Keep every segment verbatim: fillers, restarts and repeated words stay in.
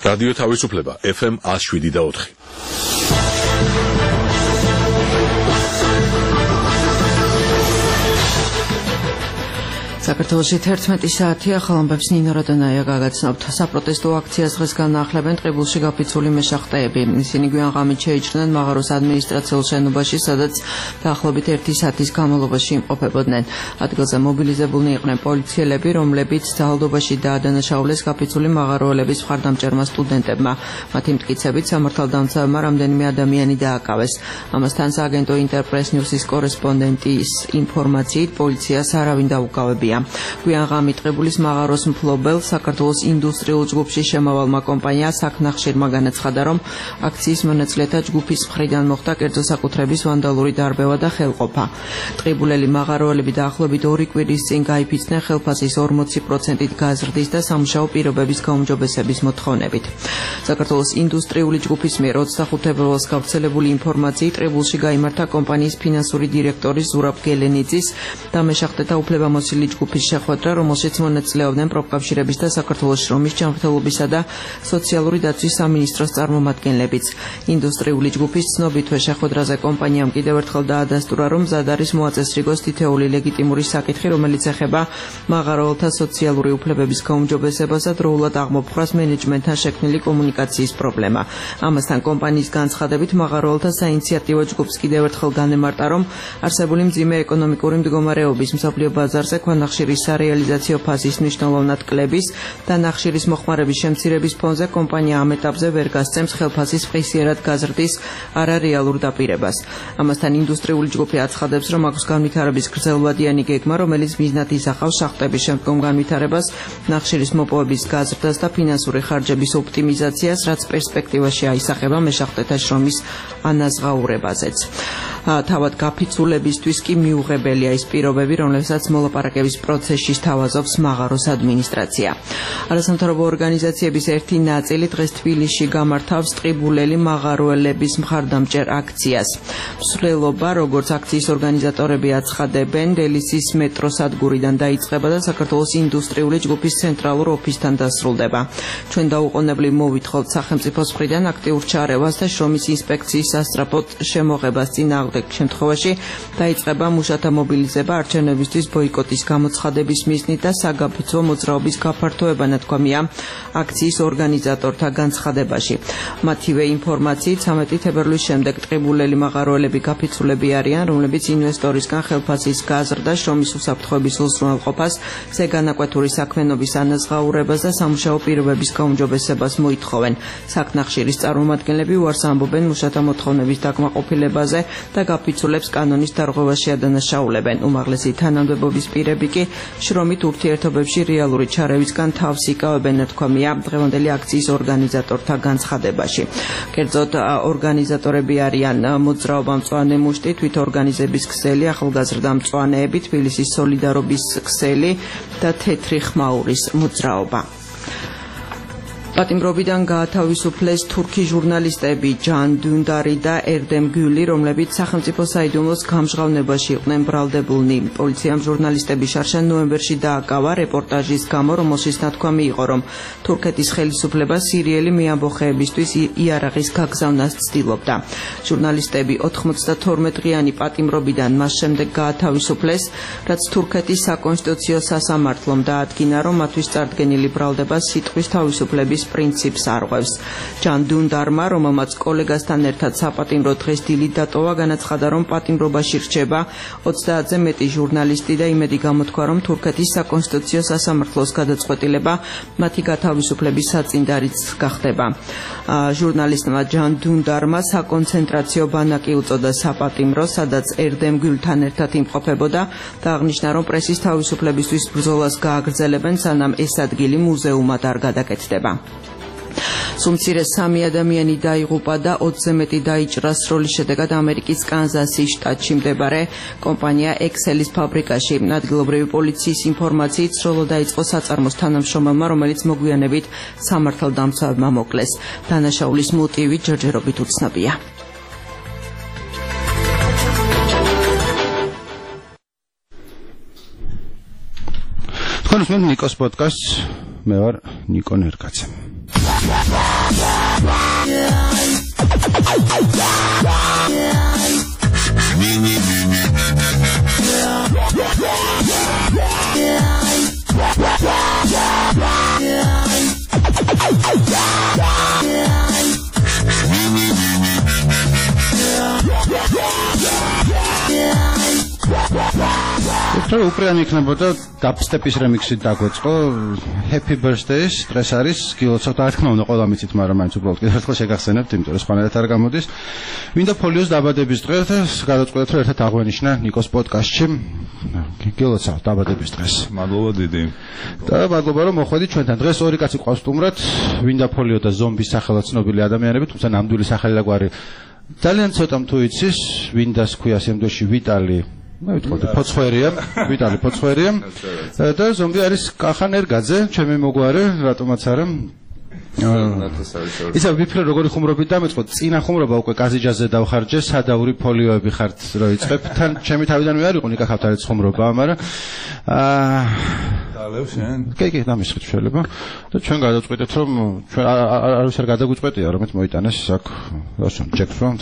რადიო თავისუფლება ეფ ემ one oh seven და four. საქართველოში თერთმეტი საათია, ხალხებს ნინო როდონაია გაგაცნობთ. საპროტესტო აქციას დღეს განაახლებენ ტყიბულში გაფიცული მეშახტეები. ისინი გვიანღამით შეიჭრნენ მაღაროს ადმინისტრაციულ შენობაში, სადაც დაახლოებით ერთი საათის განმავლობაში იმყოფებოდნენ. ადგილზე მობილიზებულნი იყვნენ პოლიციელები, რომლებიც ძალადობაში დაადანაშაულეს გაფიცული მაღაროელების მხარდამჭერმა სტუდენტებმა. მათი მტკიცებით სამართალდამცავებმა რამდენიმე ადამიანი დააკავეს. ამასთან სააგენტო ინტერპრეს ნიუსის კორესპონდენტის ინფორმაციით პოლიციას არავინ დაუკავებია. გვიანღამით ტყიბულის მაღაროს მფლობელ საქართველოს ინდუსტრიულ ჯგუფში შემავალმა კომპანია საქნახშირმა განაცხადა, რომ აქციის მონაწილეთა ჯგუფის მხრიდან მოხდა კერძო საკუთრების ვანდალური დარბევა და ხელყოფა. ტყიბულელი მაღაროელები დაახლოებით ორი კვირის წინ გაიფიცნენ ხელფასის ორმოცი პროცენტით გაზრდის და სამუშაო პირობების გაუმჯობესების მოთხოვნებით. საქართველოს ინდუსტრიული ჯგუფის მიერ ოცდახუთი თებერვალს გავრცელებული ინფორმაციით ტყიბულში გაიმართა კომპანიის ფინანსური დირექტორის ზურაბ გელენიძის და მეშახტეთა უფლებამოსილი ჯგუფის შეხვედრა, რომელშიც მონაწილეობდნენ პროფკავშირების და საქართველოს შრომის ჯანმრთელობისა და სოციალური დაცვის სამინისტროს წარმომადგენლებიც. ინდუსტრიული ჯგუფის ცნობითვე შეხვედრაზე კომპანიამ კიდევ ერთხელ დაადასტურა, რომ მზად არის მოაწესრიგოს თითეული ლეგიტიმური საკითხი, რომელიც ეხება მაღაროელთა სოციალური უფლებების გაუმჯობესებას და დროულად აღმოფხვრას მენეჯმენტთან შექმნილი კომუნიკაციის პრობლემა. ამასთან კომპანიის განცხადებით მაღაროელთა საინიციატივო ჯგუფს კიდევ ერთხელ განემარტა, რომ არსებული მძიმე ეკონომიკური მდგომარეობის მსოფლიო ბაზარზე ქვანახშირის სარეალიზაციო ფაზის მნიშვნელოვნად კლების და ნახშირის მოხმარების შემცირების ფონზე კომპანია ამ ეტაპზე ვერ გასცემს ხელფასის ღირსიერად გაზრდის არარეალურ დაპირებას. ამასთან ინდუსტრიული ჯგუფი აცხადებს, რომ აქვს განვითარების გრძელვადიანი გეგმა, რომელიც მიზნად ისახავს შახტების შემდგომ განვითარებას, ნახშირის მოპოვების გაზრდას და ფინანსური ხარჯების ოპტიმიზაციას, რაც პერსპექტივაში აისახება მეშახტეთა შრომის ანაზღაურებაზეც. თავად გაფიცულებისთვის კი მიუღებელია ის პირობები, რომლებსაც მოლაპარაკების პროცესში სთავაზობს მაღაროს ადმინისტრაცია. არასამთავრობო ორგანიზაციების ერთი ნაწილი დღეს თბილისში გამართავს ტყიბულელი მაღაროელების მხარდამჭერ აქციას. მსვლელობა, როგორც აქციის ორგანიზატორები აცხადებენ, დელისის მეტროსადგურიდან დაიწყება და საქართველოს ინდუსტრიული ჯგუფის ცენტრალურ ოფისთან დასრულდება. ჩვენ დაუყოვნებლივ მოვითხოვთ სახელმწიფოს მხრიდან აქტიურ ჩარევას და შრომის ინსპექციის სასწრაფოდ შემოღებას. წინააღმდეგ შემთხვევაში დაიწყება მუშათა მობილიზება არჩევნებისთვის ბოიკოტის გამოცხადების მიზნით და საგაფიცვო მოძრაობის გაფართოება ნათქვამია აქციის ორგანიზატორთა განცხადებაში. მათივე ინფორმაციით ცამეტი თებერვლის შემდეგ ტყიბულელი მაღაროელები გაფიცულები არიან, რომლებიც ინვესტორისგან ხელფასის გაზრდა, შრომის უსაფრთხოების უზრუნველყოფას, ზეგანაკვეთური საქმიანობის ანაზღაურებას და სამუშაო პირობების გაუმჯობესებას მოითხოვენ. საქნახშირის წარმომადგენლები უარს ამბობენ მუშათა მოთხოვნების დაკმაყოფილებაზე და გაფიცულებს კანონის დარღვევაში ადანაშაულებენ. უმაღლესი თანამდებობის პირები კი შრომით ურთიერთობებში რეალური ჩარევისგან თავს იკავებენ, ნათქვამია დღევანდელი აქციის ორგანიზატორთა განცხადებაში. კერძოდ ორგანიზატორები არიან მოძრაობა მწვანე მუშტი, თვითორგანიზების ქსელი, ახალგაზრდა მწვანეები, თბილისის სოლიდარობის ქსელი და თეთრი ხმაურის მოძრაობა. პატიმრობიდან გაათავისუფლეს თურქი ჟურნალისტები ჯან დუნდარი და ერდემ გული, რომლებიც სახელმწიფო საიდუმლოს გამჟღავნებაში იყვნენ ბრალდებულნი. პოლიციამ ჟურნალისტები შარშან ნოემბერში დააკავა რეპორტაჟის გამო, რომელშიც ნათქვამი იყო, რომ თურქეთის ხელისუფლება სირიელი მეამბოხეებისთვის იარაღის გაგზავნას ცდილობდა. ჟურნალისტები ოთხმოცდათორმეტ დღიანი პატიმრობიდან მას შემდეგ გაათავისუფლეს, რაც თურქეთის საკონსტიტუციო სასამართლომ დაადგინა, რომ მათთვის წარდგენილი ბრალდება სიტყვის თავისუფლების პრინციპს არღვევს. ჯან დუნდარმა, რომელმაც კოლეგასთან ერთად საპატიმრო დღეს დილით დატოვა, განაცხადა, რომ პატიმრობაში რჩება ოცდაათზე მეტი ჟურნალისტი და იმედი გამოთქვა, რომ თურქეთის საკონსტიტუციო სასამართლოს გადაწყვეტილება მათი გათავისუფლების საწინდარიც გახდება. ჟურნალისტმა ჯან დუნდარმა საკონცენტრაციო ბანაკი უწოდა საპატიმრო, სადაც ერდემ გულთან ერთად იმყოფებოდა და აღნიშნა, რომ პრესის თავისუფლებისთვის ბრძოლას გააგრძელებენ, სანამ ეს ადგილი მუზეუმად არ გადაკეთდება. სუმცირე სამი ადამიანი დაიღუპა და ოცზე მეტი დაიჭრა სროლის შედეგად ამერიკის კანზასის შტატში მდებარე კომპანია ექსელის ფაბრიკაში. ადგილობრივი პოლიციის ინფორმაციით სროლა დაიწყო საწარმოს თანამშრომელმა, რომელიც მოგვიანებით სამართალდამცავებმა მოკლეს. დანაშაულის მოტივი ჯერჯერობით უცნობია. თქვენ უსმენთ ნიკოს პოდკასტს, მე ვარ ნიკო ნერკაცე. Რა უპრიანი იქნებოდა დაბსტეპის რემიქსი დაგვეწყო Happy Birthday-ის დღეს არის გილოცავ და რა თქმა უნდა ყველა მიცით მაგრამ მაინც უბრალოდ კიდევ ერთხელ შეგახსენებთ იმიტომ რომ სხვანაირად არ გამოდის ვინდა ფოლიოს დაბადების დღე და გადაწყვეტეთ რომ ერთად აღვენიშნა ნიკოს პოდკასტში გილოცავ დაბადების დღეს მადლობა დიდი და მადლობა რომ მოხვედი ჩვენთან დღეს ორი კაცი ყავს სტუმრად ვინდა ფოლიო და ზომბის სახელად ცნობილი ადამიანები თუმცა ნამდვილი სახელი და გვარი ძალიან ცოტამ თუ იცის ვინდას ქვია სამდოში ვიტალი მე ვიტყოდი ფოცხვერია ვიტალი ფოცხვერია და ზომბი არის კახან ერგაძე ჩემი მოგვარე რატომაც არა ისა ვიფრე როგორი ხუმრობით დამეწყო წინა ხუმრობა უკვე კაზიჯაზე დავხარჯე სადაური ფოლიოები ხართ რო იწყებ თან ჩემი თავიდანვე არ იყო ნიკა ხავთარიც ხუმრობა მაგრამ აა დალევ შენ კი კი დამისხეთ შეიძლება და ჩვენ გადავწყვეტეთ რომ ჩვენ არავის არ გადაგვიწყვეტია რომ მოიტანეს აქ რასო ჯექსონს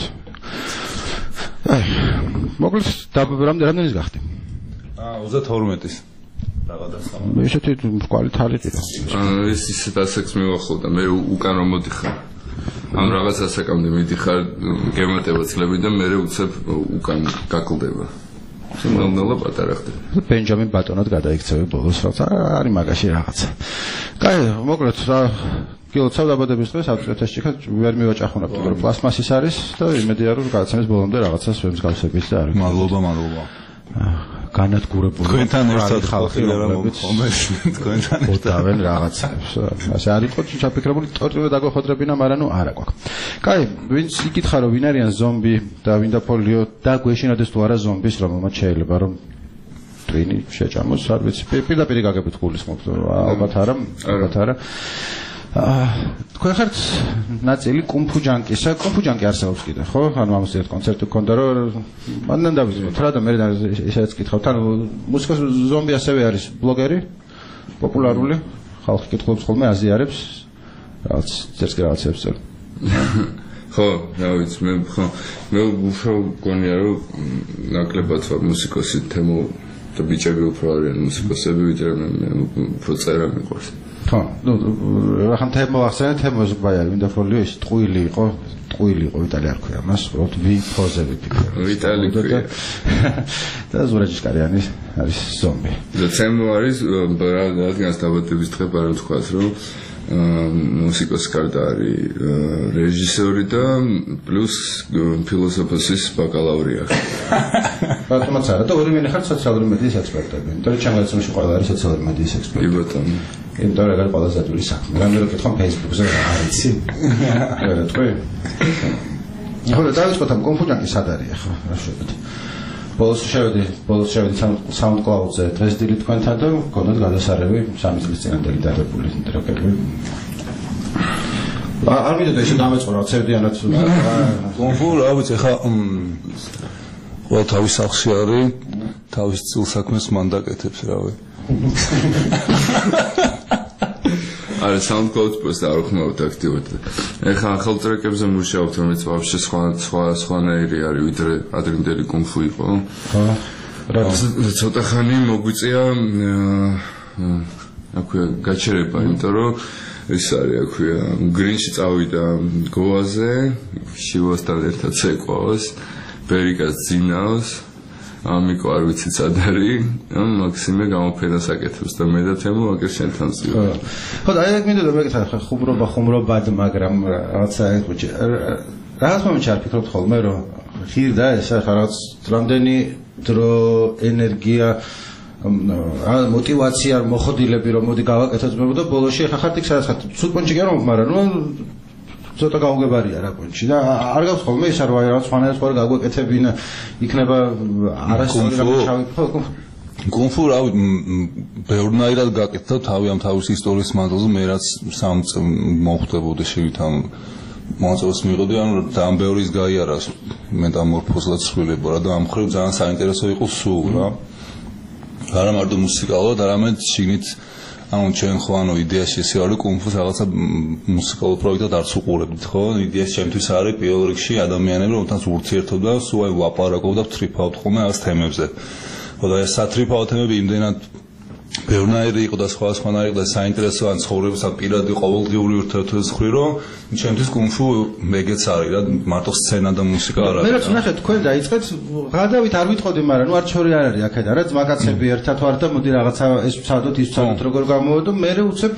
აი მოკლედ დაბრამდე რამდენის გახდი აა ოცდათორმეტის რაღაცა ესეთი მრგვალი თალით იყო ეს ისეთ ასექს მივახოდა მე უკან რომ მოდიხარ ამ რაღაც ასაკამდე მიდიხარ გემატება წლები და მე უცებ უკან გაკლდება ნელ-ნელა პატარა ხდება ბენჯამინ ბატონად გადაიქცევი ბოლოს რაც არის მაგაში რაღაცა კაი მოკლედ რა გილოცავ დაბადების დღეს აწყვეტაში ხა ვერ მივაჭახუნებ რომ პლასმასის არის და იმედია რომ გადაცემის ბოლომდე რაღაცას ვერ მსგავსებით და არის მადლობა მადლობა განადგურებული თქვენთან ერთად ხალხი რა მომხომეს თქვენთან ერთად დავენ რაღაცებს ასე არ იყო ჩაფიქრებული ტორტივე დაგვეხოდრებინა მაგრამ ნუ არა გვაქვს კაი ვინც იკითხა რომ ვინ არიან ზომბი და ვინდა ფოლიო და გვეშინოდეს თუ არა ზომბის რომელმაც შეიძლება რომ ტვინი შეჭამოს არ ვიცი პირდაპირ გაგებით გულისხმობთ ალბათ არა ალბათ არა თქვენ ხართ ნაწილი კუნფუ ჯანკისა კუნფუ ჯანკი არსებობს კიდე ხო ანუ ამას ერთ კონცერტი გქონდა რომ მანდან დავიზმოთ რა და მე ისედაც კითხავთ ანუ მუსიკას ზომბი ასევე არის ბლოგერი პოპულარული ხალხი კითხულობს ხოლმე აზიარებს რაღაც წერს რაღაცებს წერს ხო რა ვიცი მე ხო მე უფრო გონია რომ ნაკლებად ვარ მუსიკოსი თემო და ბიჭები უფრო არიან მუსიკოსები ვიდრე მე უფრო წერა მიყვარს ხო, ну, რახან თემო ახსენეთ, თემოს ბაიარი, მინდა ფოლიო ის ტყუილი იყო, ტყუილი იყო ვიტალი არ ქვია, მას უბრალოდ ვი ფოზები ფიქრობ. ვიტალი ქვია. და ზურაჯიშკარიანი არის ზომბი. და თემო არის რადგანაც დაბადების დღე პარამ თქვას, რომ მუსიკოსი გარდა არის რეჟისორი და პლუს ფილოსოფიის ბაკალავრია. ბატონაც არა და ორი მენი ხარ სოციალური მედიის ექსპერტები. იმიტომ რომ ჩემს გაცემში ყველა არის სოციალური მედიის ექსპერტი. კი ბატონო. იმიტომ რომ ეგ ყველაზე ძველი საქმე. რამდენად კითხავ Facebook-ზე არ იცი. თქვი. ახლა დავიწყოთ ამ კონფუჯანკი სად არის ახლა რა შევედი. ბოლოს შევედი, ბოლოს შევედი SoundCloud-ზე დღეს დილით თქვენთან და გქონდათ გადასარევი სამი წლის წინანდელი დადებული ტრეკები. არ მიდოდა ისე დამეწყო რა ცევდიანად კონფუ რა ვიცი ახლა ყველა თავის სახლში არის თავის წილ საქმეს მან დაკეთებს რავი არა SoundCloud პოსტ არ ხმობთ აქტიურად. ეხლა ახალ ტრეკებზე მუშაობთ, რომელიც ვაფშე სხვა სხვა სხვანაირი არის, ვიდრე ადრინდელი კუნფუ იყო. ხო. რა ცოტა ხანი მოგვიწია აქვე გაჩერება, იმიტომ რომ ეს არის აქვე გრინში წავიდა გოაზე, შივასთან ერთად ცეკვავს, ბერიკას ძინავს. ამიკო არ ვიცი სად არის, მაქსიმე გამოფენას აკეთებს და მე და თემო აკეთებს შენთან წივა. ხო, აი ეგ მინდოდა მეკითხა ხუმრობა ხუმრობად, მაგრამ რაღაცა ეჭი. რაღაც მომენტში არ ფიქრობთ ხოლმე რომ ხირდა ეს რაღაც რამდენი დრო ენერგია мотивация მოხდილები რომ მოდი გავაკეთოთ მე და ბოლოში ხა ხარ იქ სადაც ხარ ცუდ პონჩი კი არ მაგრამ ნუ ცოტა გაუგებარია რა პონჩი და არ გავს ხოლმე ის არ ვარ რაღაც სხვანაირად ხარ გაგვეკეთებინა იქნება არასწორი რამე ჩავი ხო კონფუ რა ბევრნაირად გაკეთდა თავი ამ თავის ისტორიის მანძილზე მე რაც სამ მოხდებოდა შევით ამ მოწოს მიღოდი ანუ ძალიან ბევრი ის გაიარა მეტამორფოზად ცვლილებო რა და ამ ხრივ ძალიან საინტერესო იყო სულ რა არა მარტო მუსიკალურად არამედ შიგნით ანუ ჩვენ ხო ანუ იდეაში ესე არის კუნფუს რაღაცა მუსიკალურ პროექტად არც უყურებთ ხო? იდეაში ჩემთვის არის პირველ რიგში ადამიანები რომელთაც ურთიერთობ და სულ აი ვაპარაკობ და ვთრიფავთ ხოლმე რაღაც თემებზე. ხო და ეს სათრიფაო თემები იმდენად ბევრნაირი იყო და სხვა სხვანაირი იყო და საინტერესო ან ცხოვრების ან პირადი ყოველდღიური ურთიერთობის ხრი რომ ჩემთვის კუნფუ მეგეც არის რა მარტო სცენა და მუსიკა არ არის. მე რაც ნახეთ თქვენ დაიწყეთ გადავით არ ვიტყოდი მაგრამ ნუ არ ჩორი არ არის აქედან რა ძმაკაცები ერთად ვარ და მოდი რაღაცა ეს ვცადოთ ის ვცადოთ როგორ გამოვედო მე უცებ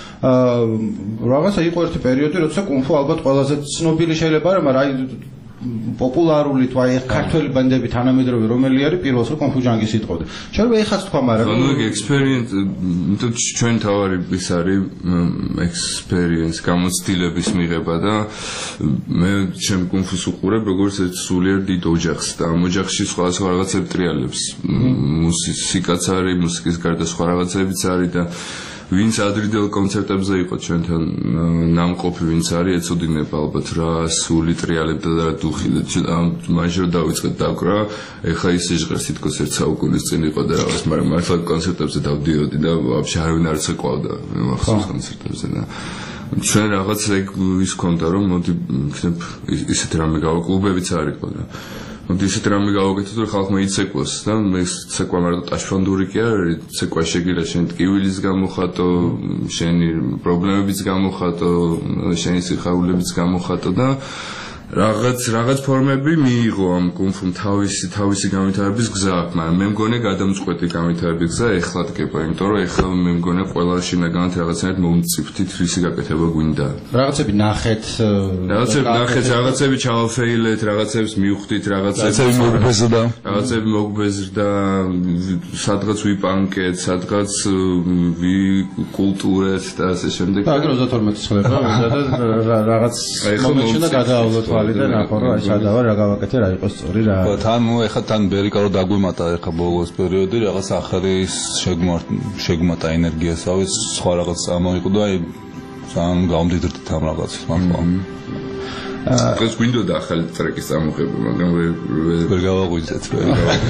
რაღაცა იყო ერთი პერიოდი როცა კუნფუ ალბათ ყველაზე ცნობილი შეიძლება არა მაგრამ აი პოპულარული თუ აი ქართველი ბანდები თანამედროვე რომელი არის პირველს რო კუნფუ ჯანგის იტყოდი. შეიძლება ეხაც თქვა მაგრამ ანუ ექსპერიენს თუ ჩვენ თავარი ის არის ექსპერიენს გამოცდილების მიღება და მე ჩემ კუნფუს უყურებ როგორც ერთ სულიერ დიდ ოჯახს და ამ ოჯახში სხვა სხვა რაღაცები ტრიალებს. მუსიკაც არის, მუსიკის გარდა სხვა რაღაცებიც არის და ვინც ადრინდელ კონცერტებზე იყო ჩვენთან ნამყოფი ვინც არის ეცოდინება ალბათ რა სული ტრიალებდა და რა დუხი და მაჟორ დავიწყეთ დაკვრა ეხლა ის ჟღერს თითქოს ერთ საუკუნის წინ იყო და რაღაც მაგრამ მართლა კონცერტებზე დავდიოდი და ვაფშე არავინ არ წეკვავდა მახსოვს კონცერტებზე და ჩვენ რაღაც ეგ ის ქონდა რომ მოდი იქნებ ისეთი რამე გავა კლუბებიც არისო და მოდი ისეთი რამე გავაკეთოთ რომ ხალხმა იცეკვას და მე ცეკვა მარტო ტაშფანდური კი არის ცეკვა შეგირა შენ ტკივილის გამოხატო შენი პრობლემებიც გამოხატო შენი სიხარულებიც გამოხატო და რაღაც რაღაც ფორმები მიიღო ამ კუნფუმ თავისი თავისი განვითარების გზა აქვს მაგრამ მე მგონი გადამწყვეტი განვითარების გზა ეხლა დგება იმიტომ რომ ეხლა მე მგონი ყველა შინაგანად რაღაცნაირად მომწიფთით რისი გაკეთება გვინდა რაღაცები ნახეთ რაღაცები ნახეთ რაღაცები ჩავაფეილეთ რაღაცებს მივხვდით რაღაცები მოგბეზრდა რაღაცები მოგბეზრდა სადღაც ვიპანკეთ სადღაც ვიკულტურეთ და ასე შემდეგ და აგრე ოცდათორმეტი ცხრა და რაღაც მომენტში და გადაავლოთ და ნახო რა სადავა რა გავაკეთე რა იყოს სწორი რა თან ნუ ეხა თან ბერიკა რო დაგვიმატა ეხა ბოლოს პერიოდი რაღაც ახალი შეგმატა ენერგიასავით სხვა რაღაც წამოიყო და აი სამ გამდიდრდით ამ რაღაცას მართლა ეს გვინდოდა ახალი ტრეკის წამოღება მაგრამ ვერ გავაღვიძეთ ვერ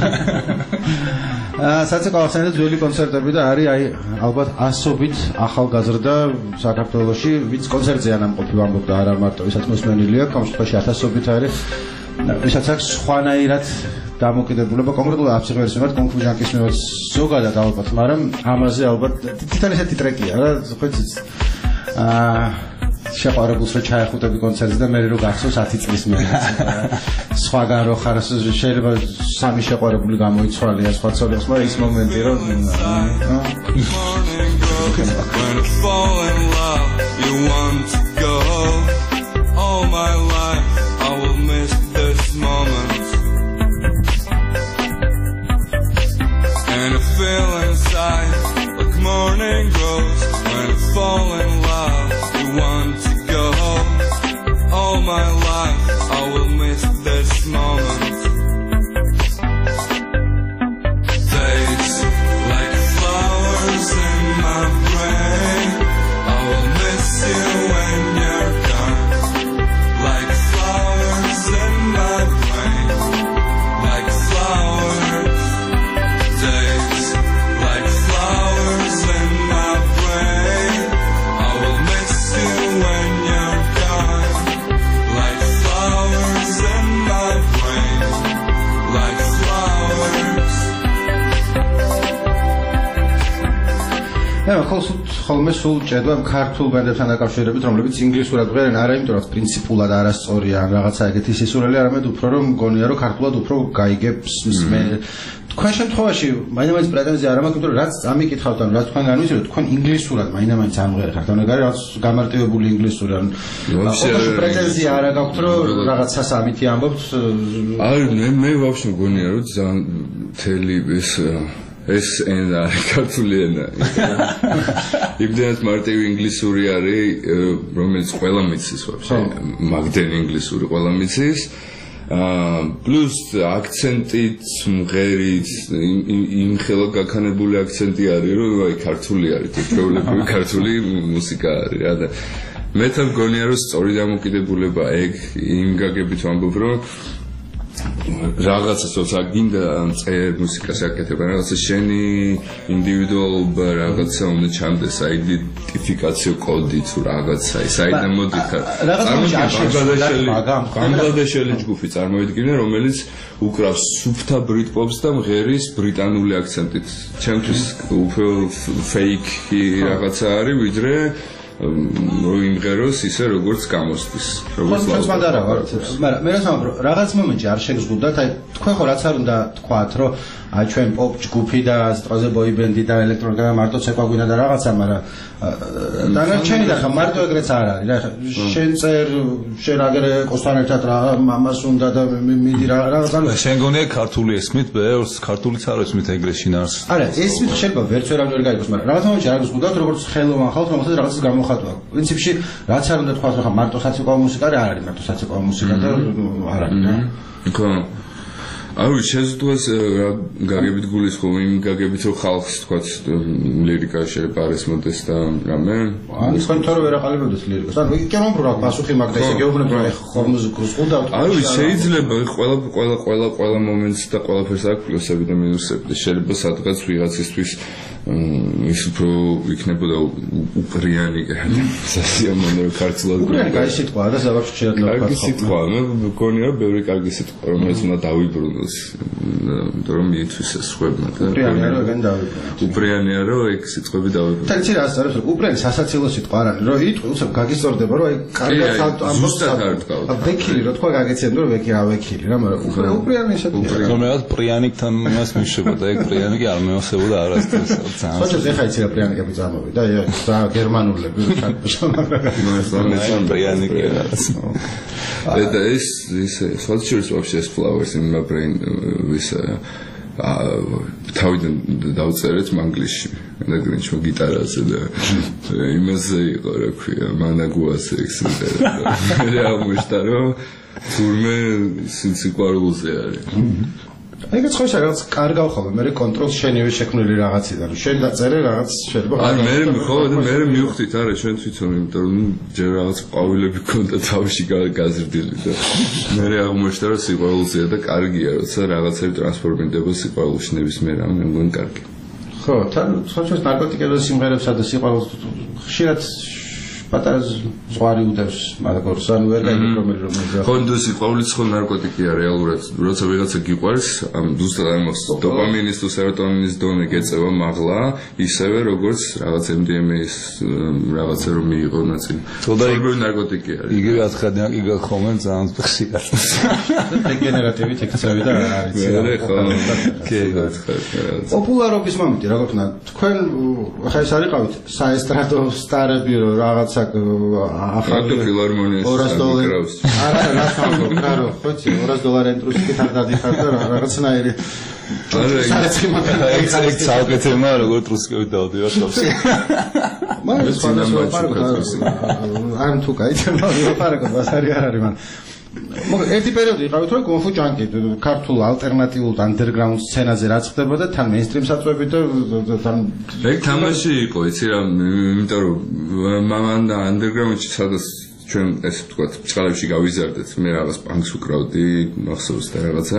აა საცეკვაო ახსენეთ ძველი კონცერტები და არის აი ალბათ ასობით ახალგაზრდა საქართველოში ვინც კონცერტზე ანამყოფი ვამბობ და არა მარტო ვისაც მოსმენილი აქვს ამ შემთხვევაში ათასობით არის ვისაც აქვს სხვანაირად დამოკიდებულება კონკრეტულად აფსიღმერის მიმართ კუნფუ ჯანკის მიმართ ზოგადად ალბათ მაგრამ ამაზე ალბათ თვითონ ესეთი ტრეკია რა ხო იცით აა შეყვარებულს რო ჩაეხუტები კონცერტზე და მე რო გახსოვს ათი წლის მერე სხვაგან რო ხარ შეიძლება სამი შეყვარებული გამოიცვალია სხვა ცოცხლებს მაგრამ ის მომენტი რომ want to go all my life I will miss this moment days like flowers in my brain I will miss you when you're gone like flowers in my brain like flowers days like flowers in my brain I will miss when you're gone like flowers in my brain like flowers მე ხოლმე ხოლმე სულ ჭედვა ქართულ ბენდებთან დაკავშირებით რომლებიც ინგლისურად წერენ არა იმიტომ რომ პრინციპულად არასწორია ან რაღაცა ეგეთი სისულელი არამედ უფრო რომ მგონია რომ ქართულად უფრო გაიგებს მე თქვენ შემთხვევაში მაინც პრეტენზია არ მაქვს, იმიტომ რომ რაც ამიკითხავთ ან რაც თქვენ განვიცადოთ, თქვენ ინგლისურად მაინც ამღერხართ, ან ეგ არის რაც გამარტივებული ინგლისური, ან ოღონდ პრეტენზია არ გაქვთ, რომ რაღაცას ამითი ამბობთ. არ მე მე ვაფშე მგონია რომ ძალიან მთელი ეს ეს ენა ქართული ენა. იმდენად მარტივი ინგლისური არის, რომელიც ყველა მიცის ვაფშე. მაგდენი ინგლისური ყველა მიცის. plus აქცენტით, მღერით, იმ ხელა გაქანებული აქცენტი არის, რომ აი ქართული არის, ჩვეულებრივი ქართული მუსიკა არის რა და მე თან მგონია რომ სწორი დამოკიდებულება ეგ იმ გაგებით ვამბობ რომ რაღაცას როცა გინდა წერ მუსიკას აკეთება რაღაცა შენი ინდივიდუალობა რაღაცა უნდა ჩამდეს აიდენტიფიკაციო კოდი თუ რაღაცა საიდან მოდიხარ ბანგლადეშელი ჯგუფი წარმოვიდგინე რომელიც უკრავს სუფთა ბრიტპოპს და მღერის ბრიტანული აქცენტით ჩემთვის უფრო ფეიქი რაღაცა არის ვიდრე იმღეროს ისე როგორც გამოსთვის როგორც ლაუდა მაგრამ მე რა ვამბობ რაღაც მომენტში არ შეგზღუდათ აი თქვენ ხო რაც არ უნდა თქვათ რომ აი ჩვენ პოპ ჯგუფი და ასტროზე ბოიბენდი და ელექტრონიკა მარტო ცეკვა გვინდა და რაღაცა მაგრამ დანარჩენი და ხა მარტო ეგრეც არ არის რა შენ წერ შენ აგერ კოსთან ერთად რა მამას უნდა და მიდი რა რაღაცა შენ გონია ქართული ესმით ბევრს ქართულიც არ ესმით ეგრე შინარს არა ესმით შეიძლება ვერც ვერავინ ვერ გაიგოს მაგრამ რაღაც მომენტში არ გზღუდათ როგორც ხელოვან ხალხს რომელსაც რაღაცას გამოხატვა პრინციპში რაც არ უნდა თქვათ რომ ხა მარტო საცეკვაო მუსიკა რა არის მარტო საცეკვაო მუსიკა და არ არის ხო აუ შეზდუას გაგებით გულისხმობ იმ გაგებით რომ ხალხს თქვათ ლირიკა შეიძლება არის მოდეს და რამე ან ხანთარო ვერ აყალიბებდეს ლირიკას ან იკენო რა პასუხი მაგ და ესე გეუბნებ რომ ხო მუსიკოს ყუდავთ აუ შეიძლება ყველა ყველა ყველა ყველა მომენტს და ყველაფერს აქვს პლუსები და მინუსები და შეიძლება სადღაც ვიღაცისთვის ის უფრო იქნებოდა უპრიანი სასიამოვნო ქართულად უპრიანი კაი სიტყვა და ზაბარში ხშირად ნახავთ კარგი სიტყვა მე მგონია ბევრი კარგი სიტყვა რომელიც უნდა დავიბრუნოს იმიტომ რომ მიეთვის ეს სხვებმა და უპრიანია რომ ეგენ დავიბრუნოთ უპრიანია რომ ეგ სიტყვები დავიბრუნოთ და იცი რა ასწავლებს რომ უპრიანი სასაცილო სიტყვა არ არის რომ იტყვი უცებ გაგისწორდება რომ აი კარგად ამბობს ვექილი რო თქვა გაგეცემ რომ ვექი რა ვექილი რა მაგრამ უპრიანი ისეთი რომ მე პრიანიკთან მას მიშებოდა ეგ პრიანიკი არ მეოსებოდა არასდროს ხოჭოს ეხა იცი რა პრიანიკები წარმოვიდა აი რა გერმანულები სამეცნიერო პრიანიკი და ეს ის სოციალურ вообще flowers in my brain with თავიდან დავწერეთ მანგლისში და გრინჩო გიტარაზე და იმაზე იყო რა ქვია მანაგუასე ექსპერტი და აღმოჩნდა რომ თურმე სიყვარულზე არის ეგეც ხო რაღაც კარგავ ხოლმე მე კონტროლს შენივე შექმნილი რაღაციდან შენ დაწერე რაღაც შეიძლება აი მე ხო და მე მივხვდით არა ჩვენ თვითონ იმიტომ რომ ჯერ რაღაც ყვავილები ქონდა თავში გაზრდილი და მე აღმოჩნდა რომ სიყვარულზეა და კარგია როცა რაღაცები ტრანსფორმირდება სიყვარულში ნებისმიერ ამ მე მგონი კარგი ხო თან სხვა ნარკოტიკებზე სიმღერებსა და სიყვარულს ხშირად პატარა ზღვარი უდევს მაგორს ან ვერ გაიგებ რომელი რომელზეა ხო ნუ სიყვარულიც ხო ნარკოტიკია რეალურად როცა ვიღაცა გიყვარს ამ ზუსტად ამას დოპამინის თუ სეროტონინის დონე გეწევა მაღლა ისევე როგორც რაღაც ემ დი ემ ეს რაღაცა რომ მიიღო ნაწილი ცოდაიგივე ნარკოტიკია იგივე აცხადიან იგივე ხომენ ძალიან ხშირად დეგენერატივი ტექსტები და არის ხო კი პოპულარობის მომენტი რა გქონდა თქვენ ხა ეს არიყავით საესტრადო სტარები რომ რაღაცა ახალი ფილარმონიის ორას დოლარი არა რა სამბო კარო ხოჩი ორას დოლარი ენტრუსიკით არ დადიხარ და რაღაცნაირი სარეცხი მაგალითად ეგ საუკეთემა როგორ ტრუსკევით დავდივარ თავში მაგას ფანასო პარკო ამ თუ кайცემ პარკო მასარი არ არის მან მოგ ერთი პერიოდი იყავით რომ კონფუ ჯანკი ქართულ ალტერნატიულ ანდერგრაუნდ სცენაზე რაც ხდებოდა თან მეინსტრიმ საწვევით და თან ეგ თამაში იყო იცი რა იმიტომ რომ მამან და ანდერგრაუნდში სადაც ჩვენ ესე ვთქვათ ბრწყალებში გავიზარდეთ მე რაღაც პანკს უკრავდი მახსოვს და რაღაცა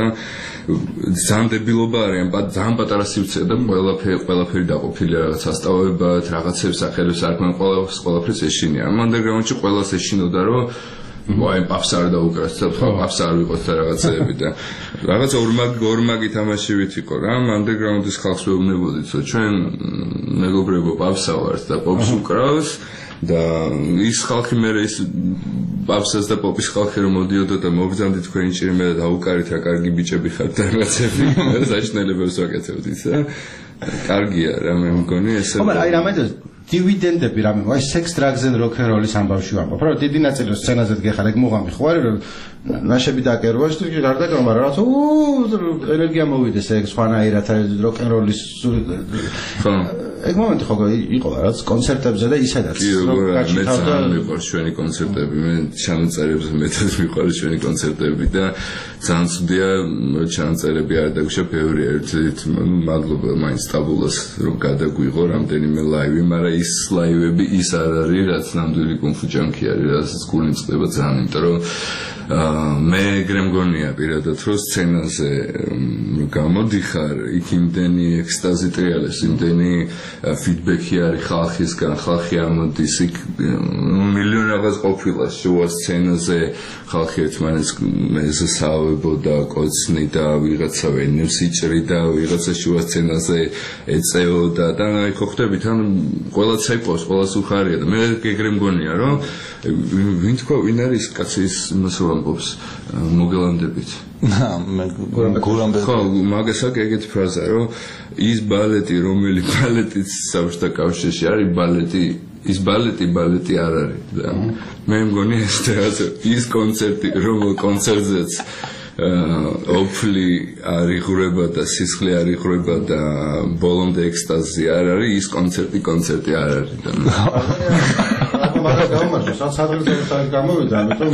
ძალიან დებილობა არის ამ ძალიან პატარა სივრცეა და ყველაფერი ყველაფერი დაყოფილია რაღაც ასტავებად რაღაცებს სახელებს არ ქონა ყველას ყველაფერს ეშინია ამ ანდერგრაუნდში ყველას ეშინოდა რომ ვაი პაფსარ და უკრას და პაფსარ ვიყოთ და რაღაცეები და რაღაც ორმაგი ორმაგი თამაშივით იყო რა ანდერგრაუნდის ხალხს ვეუბნებოდით რომ ჩვენ მეგობრებო პაფსა ვართ და პოპს უკრავს და ის ხალხი მე ის პაფსას და პოპის ხალხი რომ მოდიოდა და მოგზავნით თქვენი ჭირმე და დაუკარით რა კარგი ბიჭები ხართ და რაღაცები საშნელებებს ვაკეთებთ ისა კარგია რა მე მგონი ესე ხო მაგრამ აი რამე დივიდენდები რამე აი სექს დრაგს ან როკ ენ როლის ამბავში ვამბობ რა დიდი ნაწილი რომ სცენაზე გეხარ ეგ მოღამი ხო არის რომ ნაშები დაკერვას თუ არ დაკერვა მაგრამ რაღაც უ ენერგია მოვიდეს ეგ სხვანაირად როკ ენ როლის ხო ეგ მომენტი ხო იყო რაც კონცერტებზე და ისედაც მე ძალიან მიყვარს ჩვენი კონცერტები მე ჩანაწერებზე მეტად მიყვარს ჩვენი კონცერტები და ძალიან ცუდია ჩანაწერები არ დაგვიშა ბევრი ერთ მადლობა მაინც ტაბულას რომ გადაგვიღო რამდენიმე ლაივი მაგრამ ის ლაივები ის არ არის რაც ნამდვილი კუნფუ ჯანკი არის რასაც გული მწყდება ძალიან იმიტომ რომ მე ეგრე მგონია პირადად რომ სცენაზე გამოდიხარ იქ იმდენი ექსტაზი ტრიალებს იმდენი ფიდბექი არის ხალხისგან ხალხი ამოდის იქ მილიონი რაღაც ყოფილა შუა სცენაზე ხალხი ერთმანეთს მეზესავებოდა კოცნი და ვიღაცა ვენებს იჭრიდა ვიღაცა შუა სცენაზე ეწეოდა და აი ხო ხდებით ან ყველა ცეკვავს ყველა უხარია და მე ეგრე მგონია რომ ვინ თქვა ვინ არის კაცი ის იმას რომ ამბობს მოგელანდებით მე გულამდე ხო მაგასაც ეგეთი ფრაზა რომ ის ბალეტი რომელი ბალეტიც საბჭოთა კავშირში არის ბალეტი ის ბალეტი ბალეტი არ არის და მე მგონი ეს რაღაც ის კონცერტი რომელ კონცერტზეც ოფლი არ იღრება და სისხლი არ იღრება და ბოლომდე ექსტაზი არ არის ის კონცერტი კონცერტი არ არის და მაგას გამომარჯოს ან სადღეღო გამოვიდა ამიტომ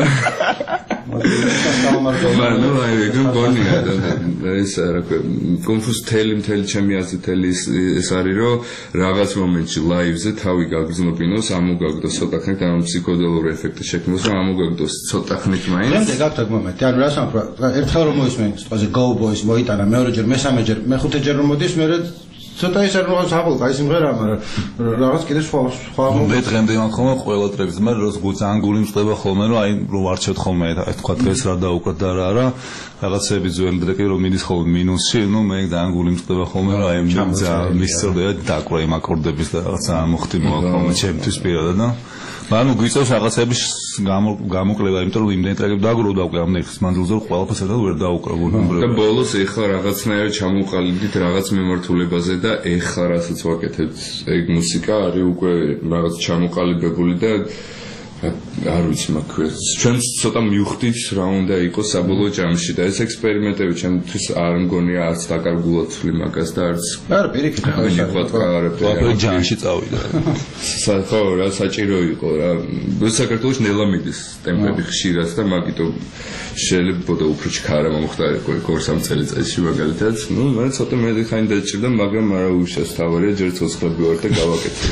მაგრამ ნუ აი ეგ მგონია და ეს რა ქვია კონფუს თელი მთელი ჩემი აზრი თელი ეს არის რომ რაღაც მომენტში ლაივზე თავი გაგზნობინოს ამოგაგდოს ცოტა ხნით ამ ფსიქოდელური ეფექტი შექმნოს რომ ამოგაგდოს ცოტა ხნით მაინც რამდენი გაქვთ აქ მომენტი ანუ რა სამყარო ერთხელ რომ მოისმენ სწორზე go boys მოიტანა მეორეჯერ მესამეჯერ მეხუთეჯერ რომ მოდის მე ცოტა ის არ რაღაც აბოლკა ის იმღერა მაგრამ რაღაც კიდე სხვა სხვა მე დღემდე მან ხოლმე ყველა ტრეკზე მაგრამ როს გუძან გული მწყდება ხოლმე რომ აი რომ არჩევთ ხოლმე ეს თქვა დღეს რა დაუკრა და რა რა რაღაცები ძველი ტრეკი რომ მიდის ხოლმე მინუსში ნუ მე ძალიან გული მწყდება ხოლმე რომ აი ძალიან მისწრდა დაკვრა იმ აკორდების და რაღაცა მოხდიმოა ხოლმე ჩემთვის პირადად და ანუ გვიწევს რაღაცების გამოკლება იმიტომ რომ იმდენ ტრეკები დაგროვდა უკვე ამ ნეხის მანძილზე რომ ყველაფერს ერთად ვერ დაუკრავო და ბოლოს ეხლა რაღაცნაირად ჩამოყალიბდით რაღაც მიმართულებაზე და ეხლა რასაც ვაკეთებთ ეგ მუსიკა არის უკვე რაღაც ჩამოყალიბებული და არ ვიცი მაგას ჩვენ ცოტა მივხვდით რა უნდა იყოს საბოლოო ჯამში და ეს ექსპერიმენტები ჩემთვის არ მგონია არც დაკარგულად ვთვლი მაგას და არც არა პირიქით ახლა ჯამში წავიდა ხო რა საჭირო იყო რა საქართველოს ნელა მიდის ტემპები ხშირად და მაგიტომ შეიძლება უფრო ჩქარა მომხდარიყო იქ ორ სამ წელიწადში მაგალითად ნუ მე ცოტა მეტი ხანი დაჭირდა მაგრამ არა უშავს თავარია ჯერ ცოცხლები ვარ და გავაკეთე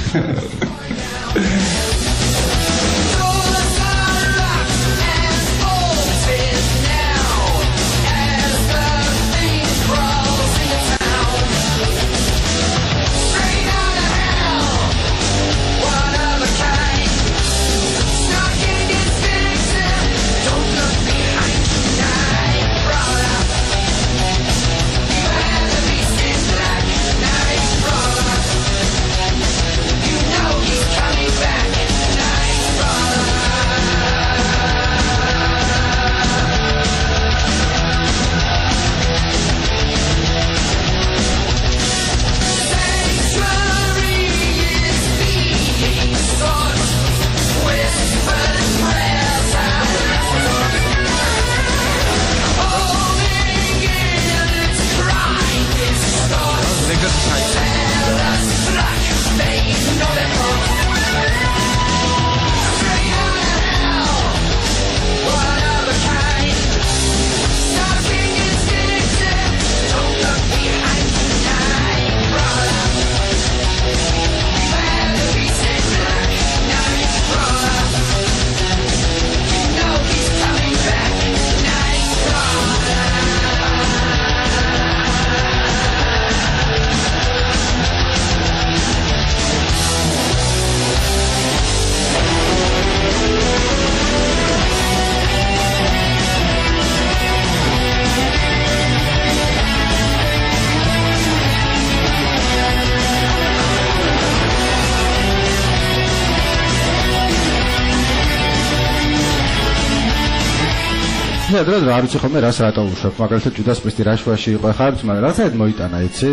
ზედრად რა ვიცი ხოლმე რას რატოუშავ მაგალითად ჯუდას პრისტი რაშვაში იყო ხარ მაგრამ რაღაცად მოიტანა იცი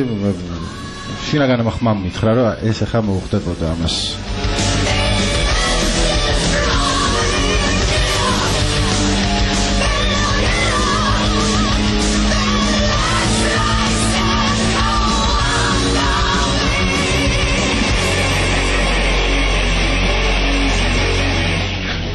შინაგან ხმამ მითხრა რომ ეს ახლა მოუხდებოდა ამას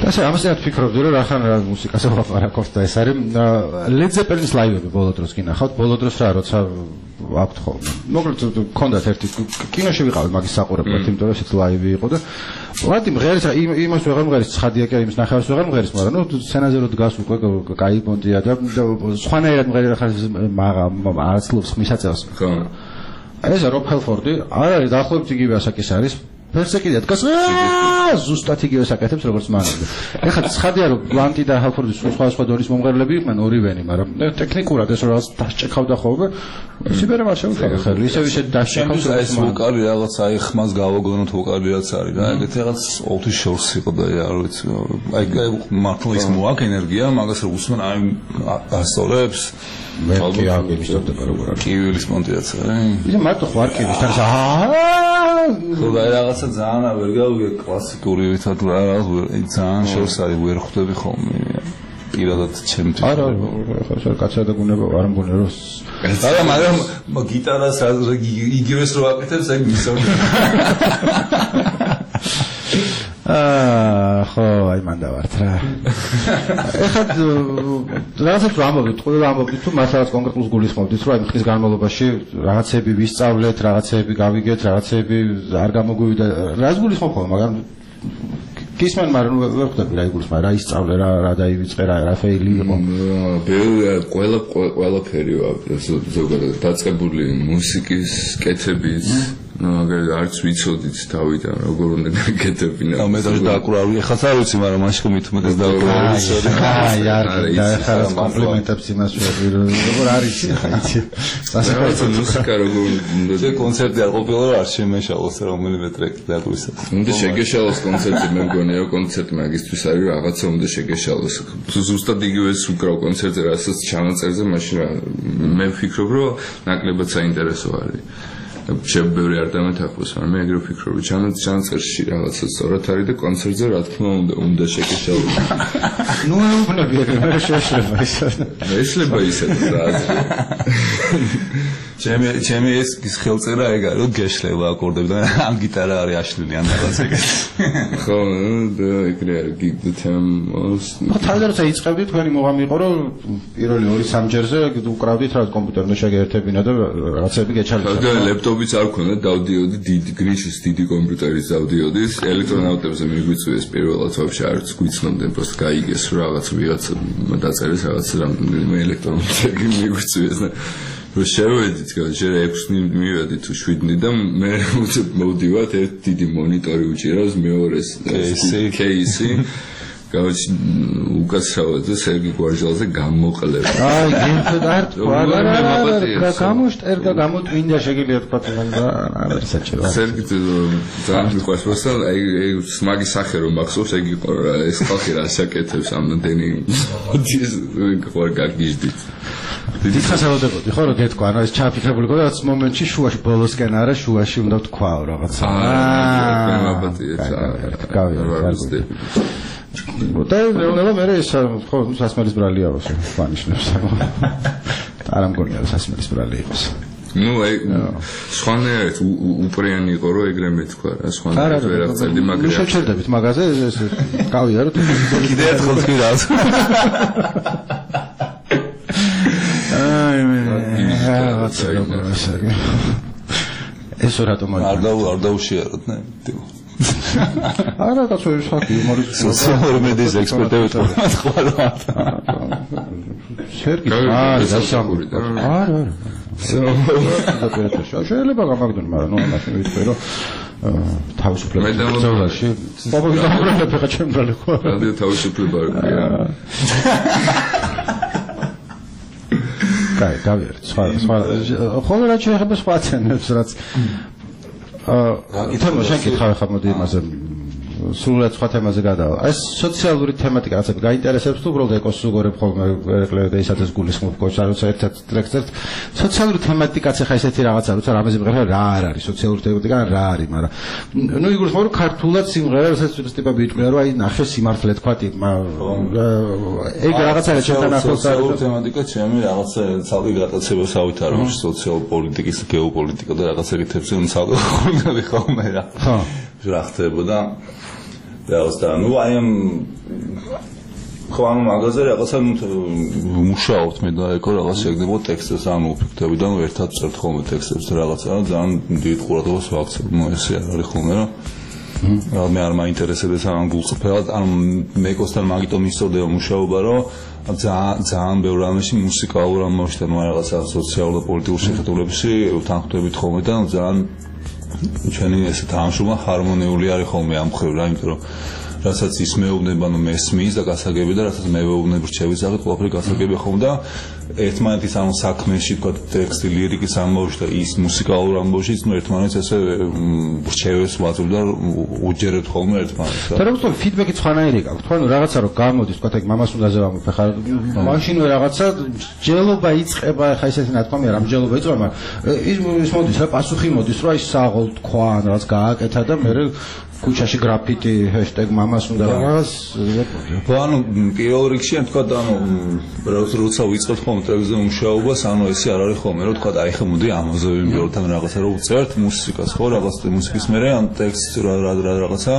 ასე ამასაც ფიქრობდი რომ რახან რა მუსიკაზე ვაპარაკობთ და ეს არის Led Zeppelin-ის ლაივები ბოლო დროს კი ნახავთ ბოლო დროს რა როცა აქვთ ხოლმე მოკლედ გქონდათ ერთი კინოში ვიყავი მაგის საყურებლად იმიტომ რომ ესეც ლაივი იყო და ვადი მღერის იმას ვეღარ მღერის ცხადია კი იმის ნახევარს ვეღარ მღერის მაგრამ ნუ სცენაზე რო დგას უკვე კაი პონტია და სხვანაირად მღერი რა ხარ არც ლობს მისაწევს ხო ეს რო ფელფორდი არ არის დაახლოებით იგივე ასაკის არის ფერსე კიდე დგას ზუსტად იგივე საკეთებს როგორც მან. ეხლა ცხადია რომ ბლანტი და ჰალფორდი სხვა სხვა დონის მომღერლები იყვნენ ორივენი, მაგრამ ტექნიკურად ეს რაღაც დასჭექავდა ხოლმე. სიბერე არ შემოხდა ხელი, ისევ ისე დასჭექავს ეს ვოკალი რაღაც აი ხმას გავაგონოთ ვოკალი რაც არის რა, ეგეთ რაღაც ოთხი შორს იყო და არ ვიცი. აი მართლა ის მოაქვს ენერგია, მაგას რომ უსმენ აი ასწორებს მე კი აგებისებდა როგორ არის. კივილის მონტიაც არის. ისე მარტო ხوارკების თან აა ხო და რაღაცა ძალიან ვერ გავიგე კლასიკური ვითად რა რაღაც ძალიან შორს არის ვერ ხვდები ხოლმე პირადად ჩემთვის არა ხო კაცად გუნება არ მგონია რომ არა მაგრამ გიტარას იგივეს რო აკეთებს ეგ მისორდი აა ხო აი მან დავართ რა ეხლა რაღაცას რა ამბობთ ყველა ამბობთ თუ მასალას კონკრეტულს გულისხმობთ რომ აი ხნის განმავლობაში რაღაცები ვისწავლეთ რაღაცები გავიგეთ რაღაცები არ გამოგვივიდა რას გულისხმობ ხოლმე მაგრამ კისმან მაგრამ ვერ ხვდები რა იგულისხმა რა ისწავლე რა რა დაივიწყე რა რა ფეილი იყო ყველა ყველაფერი ზოგადად დაწყებული მუსიკის კეთების ნაგერ არც ვიცოდით თავიდან როგორ უნდა გაკეთებინა. მე და დააკურავი, ეხლა არ ვიცი, მაგრამ მაშინ ხომ მithumetes დააკურავი. აი, არ და ეხლა კომპლიმენტებს იმას როგორ არის ხა იცი. სასაკუთრებო მუსიკა როგორ უნდა შე კონცერტი არ ყოფილა რა არ შემეშალოს რომელიმე ტრეკი დაგვისა. უნდა შეგეშალოს კონცერტი მე მგონია კონცერტი მაგისთვის არის რაღაცა უნდა შეგეშალოს. თუ ზუსტად იგივეს უკრავ კონცერტზე რასაც ჩანაწერზე მაშინ მე ვფიქრობ რომ ნაკლებად საინტერესო არის. შევბევრი არ დამეთახოს, მაგრამ მე ეგრე ვფიქრობ, რომ ჩანაწერში რაღაცა სწორად არის და კონცერტზე რა თქმა უნდა უნდა შეგეშალოს. ნუ ეუბნები ეგრე მე შეშლება ისე. ეშლება ისე რა. ჩემი ჩემი ეს ხელწერა ეგ არის, რომ გეშლება აკორდები და ამ გიტარა არის აშლილი ან რაღაც ეგეთი. ხო, და ეგრე არის გიგ თემოს. ხო, თავიდან როცა იწყებდი თქვენი მოღამი იყო, რომ პირველი ორი სამჯერზე უკრავდით რა კომპიუტერში შეგერთებინა და რაღაცები გეჩალიათ. და ლეპტოპიც არ ქონდა, დავდიოდი დიდი გრიშის დიდი კომპიუტერის დავდიოდი, ელექტრონაუტებზე მიგვიწვიეს პირველად ვაფშე არც გვიცნობდნენ, просто გაიგეს რომ რაღაც ვიღაცა დაწერეს რაღაც რამდენიმე ელექტრონაუტები მიგვიწვიეს და რო შევედით, შეიძლება ექვსი მივედი თუ შვიდნი და მე მოვდივართ ერთ დიდი მონიტორი უჭირავს მეორეს კეისი გავაჩი უკაცრავად და სერგი გვარჟალზე გამოყლება. აი, გინდარ თქვა რა გამოშტერდა გამოტვინდა შეგიძლია თქვა და არ საჭირო. სერგი ძალიან მიყვარს просто აი სმაგი სახე რომ მახსოვს ეგ იყო რა ეს ხალხი რა საკეთებს ამდენი ის ყوار გაგიჟდით. დიდი ხასავდებოდი ხო რომ გეთქვა ანუ ეს ჩაფიქრებული ყო რაღაც მომენტში შუაში ბოლოსკენ არა შუაში უნდა თქვაო რაღაცა. აა გავიგე. და ნელა მე ეს ხო სასმელის ბრალია ვასე ვანიშნებს არ ამგონია სასმელის ბრალი იყოს ნუ აი სხვანაირად უპრიანი იყო რომ ეგრე მეთქვა რა სხვანაირად ვერ აღწერდი მაგრამ შეჩერდებით მაგაზე ეს გავია რომ კიდე ერთხელ თქვი რას აი მე რაღაცა როგორ ასაკი ეს რატომ არ და არ დაუშიაროთ ნე არა კაცო ის ხაკი უმორის სოციალური მედიის ექსპერტები თქვა რა სერგი არა დასამური და არა არა შეიძლება გამაგდონ მაგრამ ნუ ამაში ვიტყვი რომ თავისუფლება მე დავზოლაში ბაბა გამაგდონ ფეხა ჩემბრალი ხო რადიო თავისუფლება ქვია კაი გავიარეთ სხვა სხვა ხოლმე რა შეიძლება სხვა ცენებს რაც აა ითქვა შენ კითხავ ხა მოდი იმაზე სულად სხვა თემაზე გადავალ. ეს სოციალური თემატიკა რაღაცები გაინტერესებს თუ უბრალოდ ეკოს უგორებ ხოლმე ერეკლევი და ისაც გულისხმობ კოს არ როცა ერთ-ერთ ტრექსერს სოციალური თემატიკაც ახლა ესეთი რაღაცა როცა რამეზე მღერა რა არ არის სოციალური თემატიკა რა არის მაგრამ ნუ იგულისხმობ რომ ქართულად სიმღერა რასაც ტიპები იტყვია რომ აი ნახე სიმართლე თქვა ტიპმა ეგ რაღაცა შეთან ახლოს სოციალური თემატიკა ჩემი რაღაცა ცალკე გადაცემას ავითარო სოციალურ პოლიტიკის გეოპოლიტიკა და რაღაცა რითებზე უნდა ცალკე ხოლმე რა ხო რა ხდებოდა რაღაც და ნუ აი ამ ხო ამ მაგაზე რაღაცა მუშაობთ მე და ეკო რაღაც შეგდება ტექსტებს ანუ ფიქრებიდან ერთად წერთ ხოლმე ტექსტებს რაღაცა და ძალიან დიდ ყურადღებას ვაქცევ ესე არის ხოლმე რა მე არ მაინტერესებს ამ გულწრფელად ანუ მეკოსთან მაგიტომ ისწორდება მუშაობა რომ ძალიან ძალიან ბევრ რამეში მუსიკალურ ამბავში და რაღაცა სოციალურ და პოლიტიკურ შეხედულებში თანხმდებით ხოლმე და ძალიან ჩვენი ესე თანამშრომლობა ჰარმონიული არის ხოლმე ამ მხრივ რა იმიტომ რომ რასაც ის მეუბნება ნუ მესმის და გასაგები და რასაც მე ვეუბნებ რჩევის სახით ყველაფერი გასაგები ხოლმე და ერთმანეთის ამ საქმეში თქვა ტექსტი ლირიკის ამბავში და ის მუსიკალურ ამბავში ნუ ერთმანეთს ესე რჩევებს ვაწვდ და უჯერებთ ხოლმე ერთმანეთს და როგორც თქო ფიდბექი სხვანაირი გაქვს თქვა ნუ რაღაცა რომ გამოდის თქვა ეგ მამას უნდა ზევამბობ ხა მაშინვე რაღაცა ჯელობა იწყება ხა ისეთი ნათქვამი არ ამჯელობა იწყება მაგრამ ის მოდის რა პასუხი მოდის რა ის საღოლ თქვა რაღაც გააკეთა და მე ქუჩაში გრაფიტი ჰეშტეგ მამას უნდა რაღაც ანუ პირველ რიგში ან თქვა ანუ როცა ვიწყებთ ხოლმე ტელევიზიაზე მუშაობას ანუ ესე არ არის ხოლმე რომ თქვა აი ხა მოდი ამაზე ვიმბიორთან რაღაცა რომ უწერთ მუსიკას ხო რაღაც მუსიკის მერე ან ტექსტს რა რა რაღაცა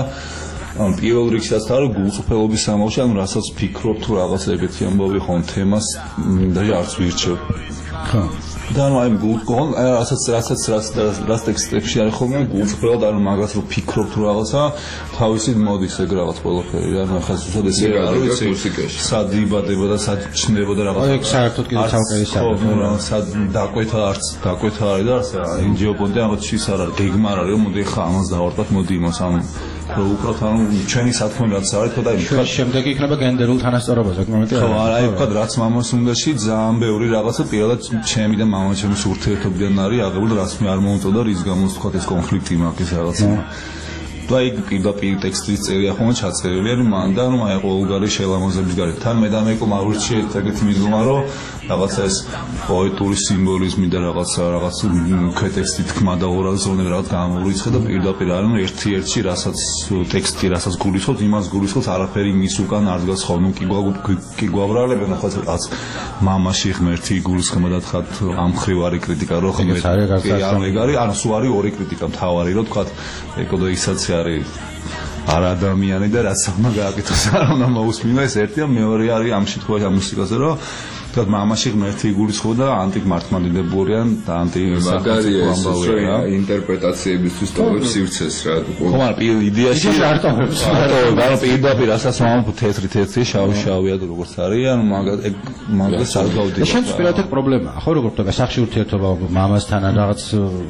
ან პირველ რიგში რაც არის გულწრფელობის სამავში ანუ რასაც ფიქრობ თუ რაღაც ეგეთი ამბავი ხოლმე თემას და არც ვირჩევ ხო და ანუ აი გულკონ რასაც რასაც რაც ტექსტებში არის ხოლმე გულწრფელად ანუ მაგას რომ ფიქრობ თუ რაღაცა თავისით მოდის ეგ რაღაც ყველაფერი ანუ ახლა ზუსტად ესე არ ვიცი სად იბადება და სად ჩნდება და რაღაცა ეგ საერთოდ კიდე თავკერის საერთოდ სად დაკვეთა არც დაკვეთა არის და არც აი ჯეოპონტი რაღაც ის არ არის გეგმა არ არის რომ მოდი ხა ამას დავარდათ მოდი იმას ანუ რომ უბრალოდ ანუ ჩვენი საქმე რაც არის თქო და იმ შემდეგ იქნება გენდერულ თანასწორობაზე მომენტი ხო არა აი თქო რაც მამას უნდაში ძალიან ბევრი რაღაცა პირადად ჩემი და მამა ჩემის ურთიერთობიდან არის აღებული რაც მე არ მომწონდა რის გამოც თქო ეს კონფლიქტი მაქვს რაღაცა და აი პირდაპირ ტექსტის წერია ხოლმე ჩაწერილი არის მან და ანუ აი ყოველგვარი შელამაზების გარეთ თან მე და მეკო მავრჩი ეგეთი მიდგომა რომ რაღაცა ეს პოეტური სიმბოლიზმი და რაღაცა რაღაც ქვეტექსტი თქმა და ორაზონე რაღაც გამოვიცხე და პირდაპირ არის ერთი ერთში რასაც ტექსტი რასაც გულისხმობს იმას გულისხმობს არაფერი მის უკან არ დგას ხოლმე კი გვაბრალებენ ხო რაღაც მამაში ღმერთი გულისხმობა და თქვა ამ ხრივ არის კრიტიკა რომ ღმერთი ანუ ეგ არის ანუ სულ არის ორი კრიტიკა მთავარი რომ თქვა ეკოდო ისაც არის არ ადამიანი და რაც აღმა გააკეთოს არ უნდა მოусმინოს ერთი და მეორე არის ამ შემთხვევაში ამ მუსიკაზე რომ თქვა მამაში ღმერთი გულისხმობა და ანტიმართლმადიდებელიან და ანტისახელმწიფო ამბავია ინტერპრეტაციებისთვის ტოვებს სივრცეს რა ხო მაგრამ იდეაში არ ტოვებს ანუ პირდაპირ რასაც მამამ თეთრი თეთრი შავი შავია და როგორც არის ანუ მაგას ეგ მაგას არ გავდივარ შენც პირადად ეგ პრობლემაა ხო როგორ თქვა სახში ურთიერთობა მამასთან რაღაც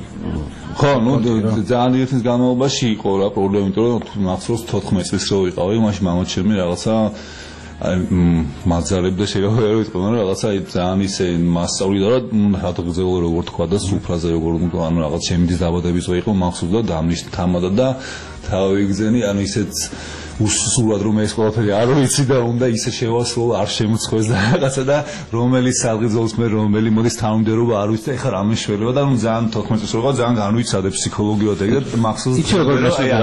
ხო ნუ ძალიან დიდი ხნის განმავლობაში იყო რა პრობლემა იმიტომ რომ მახსოვს თოთხმეტ წლის რო ვიყავი მაშინ მამა ჩემი რაღაცა აი მაძალებდა შეიძლება ვერ ვიტყვი მაგრამ რაღაცა ძალიან ისე მასწავლიდა რომ რატო გძელო როგორ თქვა და სუფრაზე როგორ ანუ რაღაც ჩემი დაბადების დრო იყო მახსოვს და დამნიშნ თამადა და თავი იგზენი ანუ ისეთ უსულად რომ ეს ყველაფერი არ ვიცი და უნდა ისე შევასრულო არ შემოწყვეს და რაღაცა და რომელი სალღიძოლის მე რომელი მოდის თანამდებობა არ ვიცი და ეხლა რამე შველება და ნუ ძალიან თოთხმეტ წელს რო ძალიან განვიცადე ფსიქოლოგიურად ეგ და მახსოვს იცი როგორ მესმოდა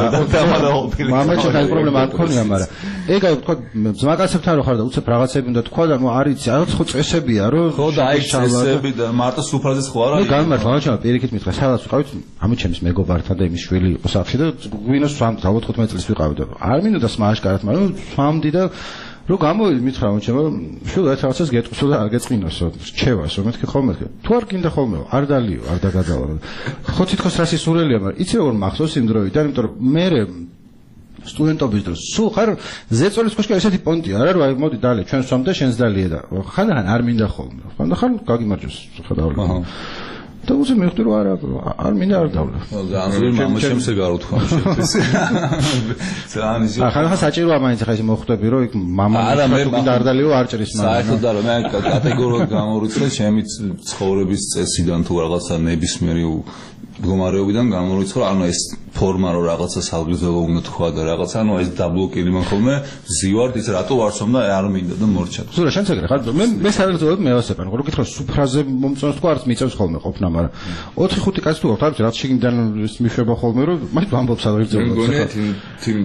რაღაცა მამაჩა და პრობლემა არ ქონია მაგრამ ეგ აი თქვა ძმაკაცებთან რო ხარ და უცებ რაღაცები უნდა თქვა და ნუ არ იცი რაღაც ხო წესებია რომ ხო და აი წესები და მარტო სუფრაზეც ხო არა ნუ გამართ მამაჩა პირიქით მითხრა სადაც ვიყავით ამიჩემის მეგობართან და იმის შვილი იყო სახში და გვინოს სამი თხუთმეტ წლის ვიყავით და არ მინდოდა სმაშკარად, მაგრამ სვამდი და რო გამოვიდი მითხრა მომჩემო, შუა ერთ რაღაცას გეტყვისო და არ გეწყინოსო, რჩევასო, მეთქი ხოლმე. თუ არ გინდა ხოლმე, არ დალიო, არ დაგადავალო. ხო თითქოს რასი სურელია, მაგრამ იცი როგორ მახსოვს იმ დროიდან, იმიტომ რომ მე სტუდენტობის დროს სულ ხარ ზეწოლის კოშკი ესეთი პონტია არა რომ აი მოდი დალე ჩვენ სვამ და შენს დალიე და ხანდახან არ მინდა ხოლმე. ხანდახან გაგიმარჯოს ხედავდი. და უზე მეხდი რომ არა არ მინდა არ დავლა. ძალიან მამა შემსე გარუთქვა შემთხვევით. ძალიან ისე. ახლა საჭიროა მაინც ახლა ისე მოხვდები რომ იქ მამა თუ არ დალიო არ ჭრის მამა. საერთოდ არა მე კატეგორიულად გამორიცხე ჩემი ცხოვრების წესიდან თუ რაღაცა ნებისმიერი მდგომარეობიდან გამორიცხე ანუ ეს ფორმა რომ რაღაცა სალღიზელო უნდა თქვა და რაღაცა ანუ ეს დაბლოკილი მან ხოლმე ზივართ ის რატო ვარცომ და არ მინდა და მორჩა. ზურა შენ ცეგრე ხარ მე მე საერთოდ მე ვასეპან რო გითხრა სუფრაზე მომწონს თქვა არც მიწევს ხოლმე ყოფნა მაგრამ ოთხი ხუთი კაცი თუ გვაქვს რაც შიგნიდან მიშვება ხოლმე რომ მაგ ვამბობს არ ვიძებოთ. მგონია თიმ თიმ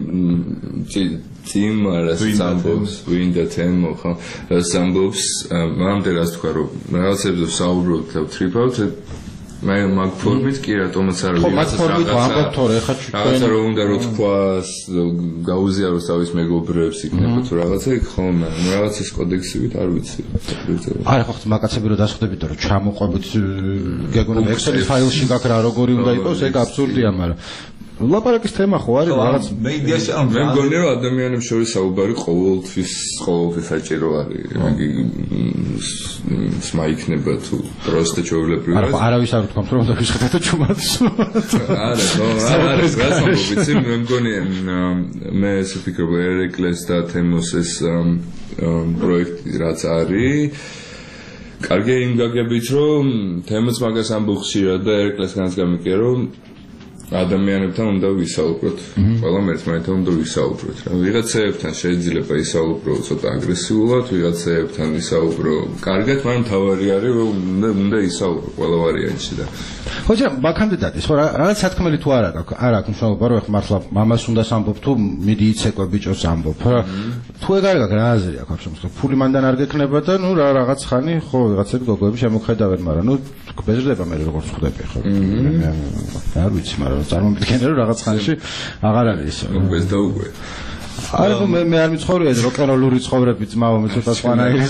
თიმ სამბობს ვინდა თემო ხო სამბობს მამდე რაც თქვა რომ რაღაცებზე საუბრობთ და ტრიპავთ მე მაგ ფორმით კი რატომაც არ ვიცი. ხო, მაგ ფორმით ვამბობ თორე, ხა რაღაცა რომ უნდა რო თქვას, გაუზიაროს თავის მეგობრებს იქნება თუ რაღაცა იქ ხოლმე, რაღაცის კოდექსივით არ ვიცი. არა, ხო, მაგაცები რო დასხდებით რომ ჩამოყვებით გეგონა Excel-ის ფაილში გაქ რა როგორი უნდა იყოს, ეგ აბსურდია, მაგრამ ლაპარაკის თემა ხო არის რაღაც მე იდეაში არ მე მგონი რომ ადამიანებს შორის საუბარი ყოველთვის ყოველთვის საჭირო არის. მაგი სმა იქნება თუ პროსტე ჩვეულებრივად. არა, არავის არ ვთქვამთ რომ უნდა ვიშხეთო ჩუმად. არა, ხო, არა, არის გასაგები, ვიცი, მე მგონი მე ესე ვფიქრობ ერეკლეს და თემოსის პროექტი რაც არის კარგი იმ გაგებით რომ თემოს მაგას ამბობს ხშირად და ერეკლესგანაც გამიგე რომ ადამიანებთან უნდა ვისაუბროთ. ყველამ ერთმანეთთან უნდა ვისაუბროთ. რა ვიღაცებთან შეიძლება ისაუბრო ცოტა აგრესიულად, ვიღაცებთან ისაუბრო კარგად, მაგრამ თავარი არის რომ უნდა უნდა ისაუბრო ყველა ვარიანტში და ხო, ჯერ მაგამდე დადის, ხო, რაღაც სათქმელი თუ არა გაქვს, არ აქვს მნიშვნელობა, რომ ეხლა მართლა მამას უნდა სამბობ თუ მიდი იცეკვა ბიჭოს ამბობ, რა. თუ ეგ არ გაქვს, რა აზრი აქვს ამ შემთხვევაში? ფული მანდან არ გექნება და ნუ რა რაღაც ხანი, ხო, ვიღაცები გოგოები შემოხედავენ, მაგრამ ნუ ბეზრდება მე როგორც ხვდები, ხო. არ ვიცი, მაგრამ წარმომიდგენე რომ რაღაც ხანში აღარ არის ისე. ეს დაუგვე. არა, მე მე არ მიცხოვრია როკ-ენ-როლური ცხოვრები ძმაო, მე ცოტა სხვანაირი.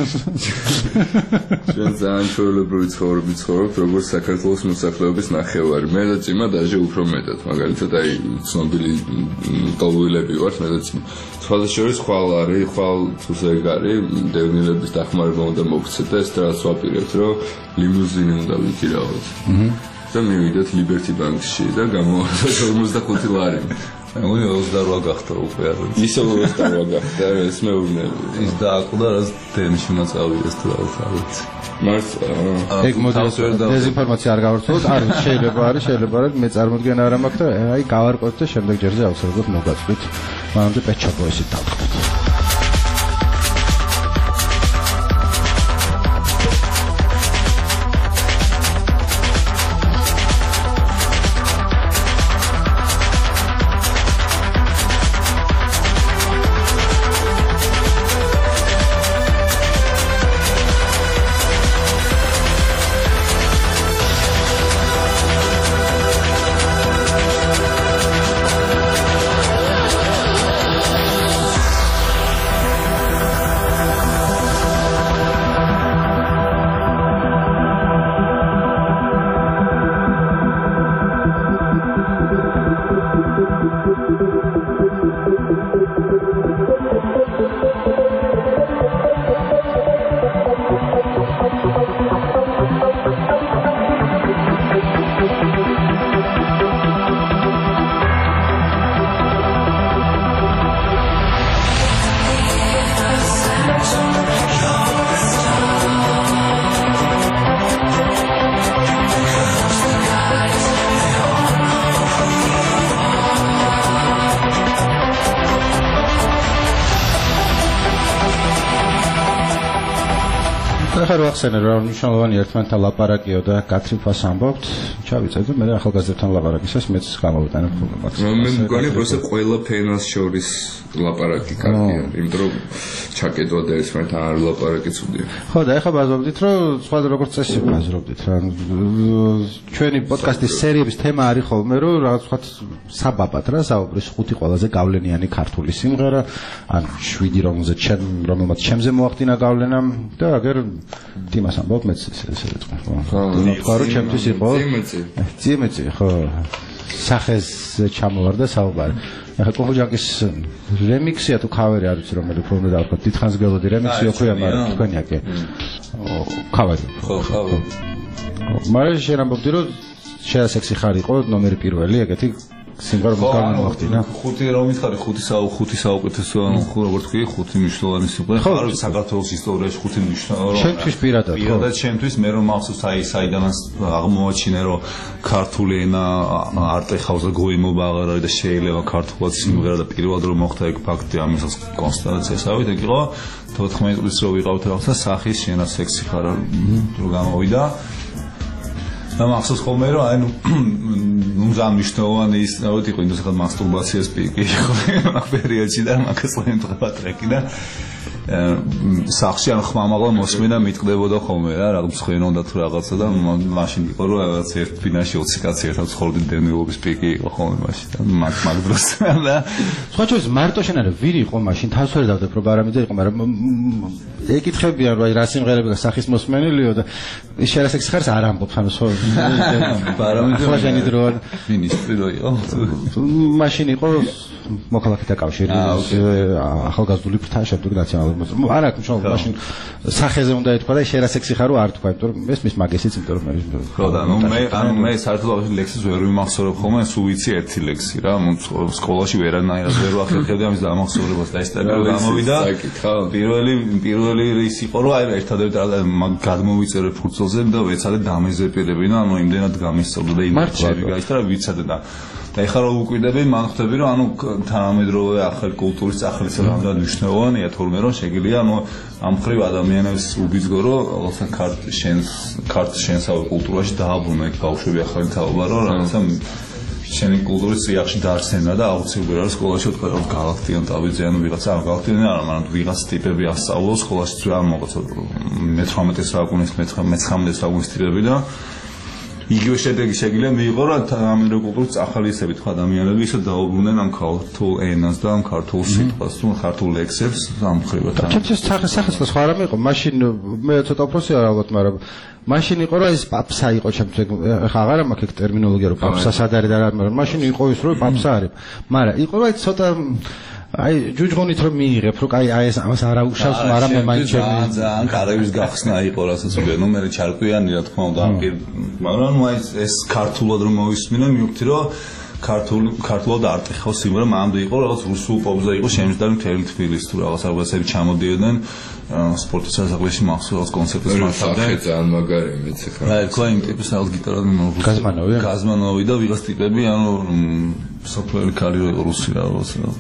ჩვენ ძალიან ჩვეულებრივი ცხოვრები ცხოვრობთ, როგორც საქართველოს მოსახლეობის ნახევარი. მე და წიმა დაჟე უფრო მეტად, მაგალითად აი ცნობილი ტოვილები ვართ, მე და წიმა. სხვადასხვა ხვალ არის, ხვალ თუ ეგ არის, დევნილების დახმარება უნდა მოგცეთ და ეს რაც ვაპირებთ, რომ ლიმუზინი უნდა ვიქირავოთ. აჰა. და მივიდეთ Liberty Bank-ში და გამოვიდა ორმოცდახუთი ლარი. მე ოცდარვა გახდა უკვე არ ვიცი. ისე ოცდარვა გახდა, ეს მეუბნები. ის დააკვდა რაც დემში უნდა წავიდეს თუ რაღაც არ ვიცი. მართლა ეგ მოდელს დეზინფორმაცია არ გავარცხოთ, არ ვიცი, შეიძლება არის, შეიძლება არა, მე წარმოდგენა არ მაქვს და აი გავარკვევთ და შემდეგ ჯერზე ავსებობთ მოგაწვით. მანამდე პეჩაპო ისე დავხდეთ. ახსენე რომ მნიშვნელოვანი ერთმანეთთან ლაპარაკიო და გათრიფას ამბობთ. ჩავიწევ და მე ახალგაზრდებთან ლაპარაკისას მეც გამოვიტანებ ხოლმე მაგას. მე მგონი პროსე ყველა ფენას შორის ლაპარაკი კარგია, იმიტომ რომ ჩაკეტვა და ერთმანეთთან არ ლაპარაკი ცუდია. ხო და ეხლა ბაზრობდით რომ სხვა როგორც წესი ბაზრობდით რა. ჩვენი პოდკასტის სერიების თემა არის ხოლმე რომ რაღაც სხვა საბაბად რა საუბრის ხუთი ყველაზე გავლენიანი ქართული სიმღერა, ან შვიდი რომელზეც ჩემ რომელმაც ჩემზე მოახდინა გავლენა და აგერ თიმას ამბობ მეც ესე ესე ვიტყვი ხო. თქვა რომ ჩემთვის იყო ძიმეცი ხო სახეს ჩამოვარდა საუბარი. ახლა კოხოჯაკის რემიქსია თუ ქავერი არ ვიცი რომელი ფორმე დავკოთ. დიდხანს გველოდი რემიქსი ოქროა მაგრამ თქვენია კი. ქავერი. ხო ქავერი. მაგრამ შენ ამბობდი რომ შეასექსი ხარ იყო ნომერი პირველი ეგეთი სიმღერა მოხდინა. ხუთი რომ მითხარი ხუთი საუ ხუთი საუკეთესო ანუ როგორც თქვი ხუთი მნიშვნელოვანი სიმღერა. არ ვიცი საქართველოს ისტორიაში ხუთი მნიშვნელოვანი. ჩემთვის პირადად ხო. პირადად ჩემთვის მე რომ მახსოვს აი საიდანაც აღმოაჩინე რომ ქართული ენა არტეხავს და გოიმობა აღარ არის და შეიძლება ქართულად სიმღერა და პირველად რომ მოხდა ეგ ფაქტი ამისას კონსტატაციასავით ეგ იყო თოთხმეტ წლის რო ვიყავთ რაღაცა სახის შენა სექსი ხარ რო გამოვიდა და მახსოვს ხოლმე რომ აი ნუ ძალიან მნიშვნელოვანი ის რაოდ იყო ინდუსტრიალ მასტურბაციას პიკი იყო მაგ პერიოდში და მაგას ლენტღა ტრეკი და სახში ან ხმამაღლა მოსმენა მიტყდებოდა ხოლმე რა რაღაც ხვენონდა თუ რაღაცა და მაშინ იყო რომ რაღაც ერთ ფინაში ოცი კაცი ერთად ცხოვრდნენ დევნილობის პიკი იყო ხოლმე მაშინ და მაგ მაგ დროს და სხვა ჩვენს მარტო შენ არა ვირი იყო მაშინ თავს ვერ დავდებ რომ ბარამიძე იყო მაგრამ ეკითხებიან რომ აი რა სიმღერები და სახის მოსმენელიო და ის შერასექსი ხარს არ ამბობს ანუ ხო ბარამიძე ხო შენი დრო მინისტრი რო იყო მაშინ იყო მოქალაქეთა კავშირი ახალგაზრდული ფრთა შედგა ნაციონალური არა ხო მაშინ სახეზე უნდა ეთქვა და შერასექსი ხარო არ თქვა იმიტომ რომ ეს მის მაგესიც იმიტომ რომ ხო და ნუ მე ანუ მე საერთოდ ლექსის ვერ ვიმახსოვრებ ხოლმე სულ ვიცი ერთი ლექსი რა სკოლაში ვერანაირად ვერ ვახერხებდი ამის დამახსოვრებას და ეს ტიპი გამოვიდა პირველი პირველი ის იყო რომ აი ერთადერთი გადმოვიწერე ფურცელზე და ვეცადე დამეზეპირები და ანუ იმდენად გამისწორდა და იმით შევიგაიშთა რა ვიცადე და და ეხლა რომ უკვირდები მან ხვდები რომ ანუ თანამედროვე ახალი კულტურის წახლის რამდენად მნიშვნელოვანია თურმე რომ შეგიძლია ანუ ამ ხრივ ადამიანებს უბიძგო რომ რაღაცა ქართ შენს ქართ შენსავე კულტურაში დააბრუნა იქ ბავშვები ახალი თაობა რომ რაღაცა შენი კულტურის წიაღში დაარსენა და აუცილებლად არის სკოლაში თქვა რომ გალაქტიონ დავიძე ანუ ვიღაცა არ გალაქტიონი არა მაგრამ ვიღაც ტიპები ასწავლო სკოლაში თუ არ მოგოცა მეთვრამეტე საუკუნის მეცხრამეტე საუკუნის ტიპები და იგივე შედეგი შეგიძლია მიიღო რა თანამედროვე კულტურის ახალისებით ხო ადამიანები ისე დაუბრუნდნენ ამ ქართულ ენას და ამ ქართულ სიტყვას თუ ქართულ ლექსებს ამ ხრივად ჩემთვის სახელმწიფო სხვა რამე იყო მაშინ მე ცოტა პროსია ალბათ მაგრამ მაშინ იყო რომ ეს პაპსა იყო ჩემთვის ხა აღარ მაქვს ეგ ტერმინოლოგია რომ პაპსა სად არის და რა მაგრამ მაშინ იყო ის რომ პაპსა არის მაგრამ იყო რომ ცოტა აი ჯუჯღონით რომ მიიღებ რომ აი აი ეს ამას არ აუშავს მაგრამ მე მაინც ჩემი ძალიან კარების გახსნა იყო რასაც ვიგე ნუ მე ჩარკვიანი რა თქმა უნდა ამ მაგრამ ნუ აი ეს ქართულად რომ მოვისმინე მივხვდი რომ ქართულ ქართულად არტიხავს სიმღერა მანამდე იყო რაღაც რუსულ პოპზე იყო შემიძლია მთელი თბილისი თუ რაღაც რაღაცები ჩამოდიოდნენ სპორტის სასახლეში მახსოვს კონცერტებს მასწავდნენ ძალიან მაგარი მეც ხარ აი ხო იმ ტიპის რაღაც გიტარაზე გაზმანოვი გაზმანოვი და ვიღაც ტიპები ანუ სოფელი ქალი რუსი რა რაღაცა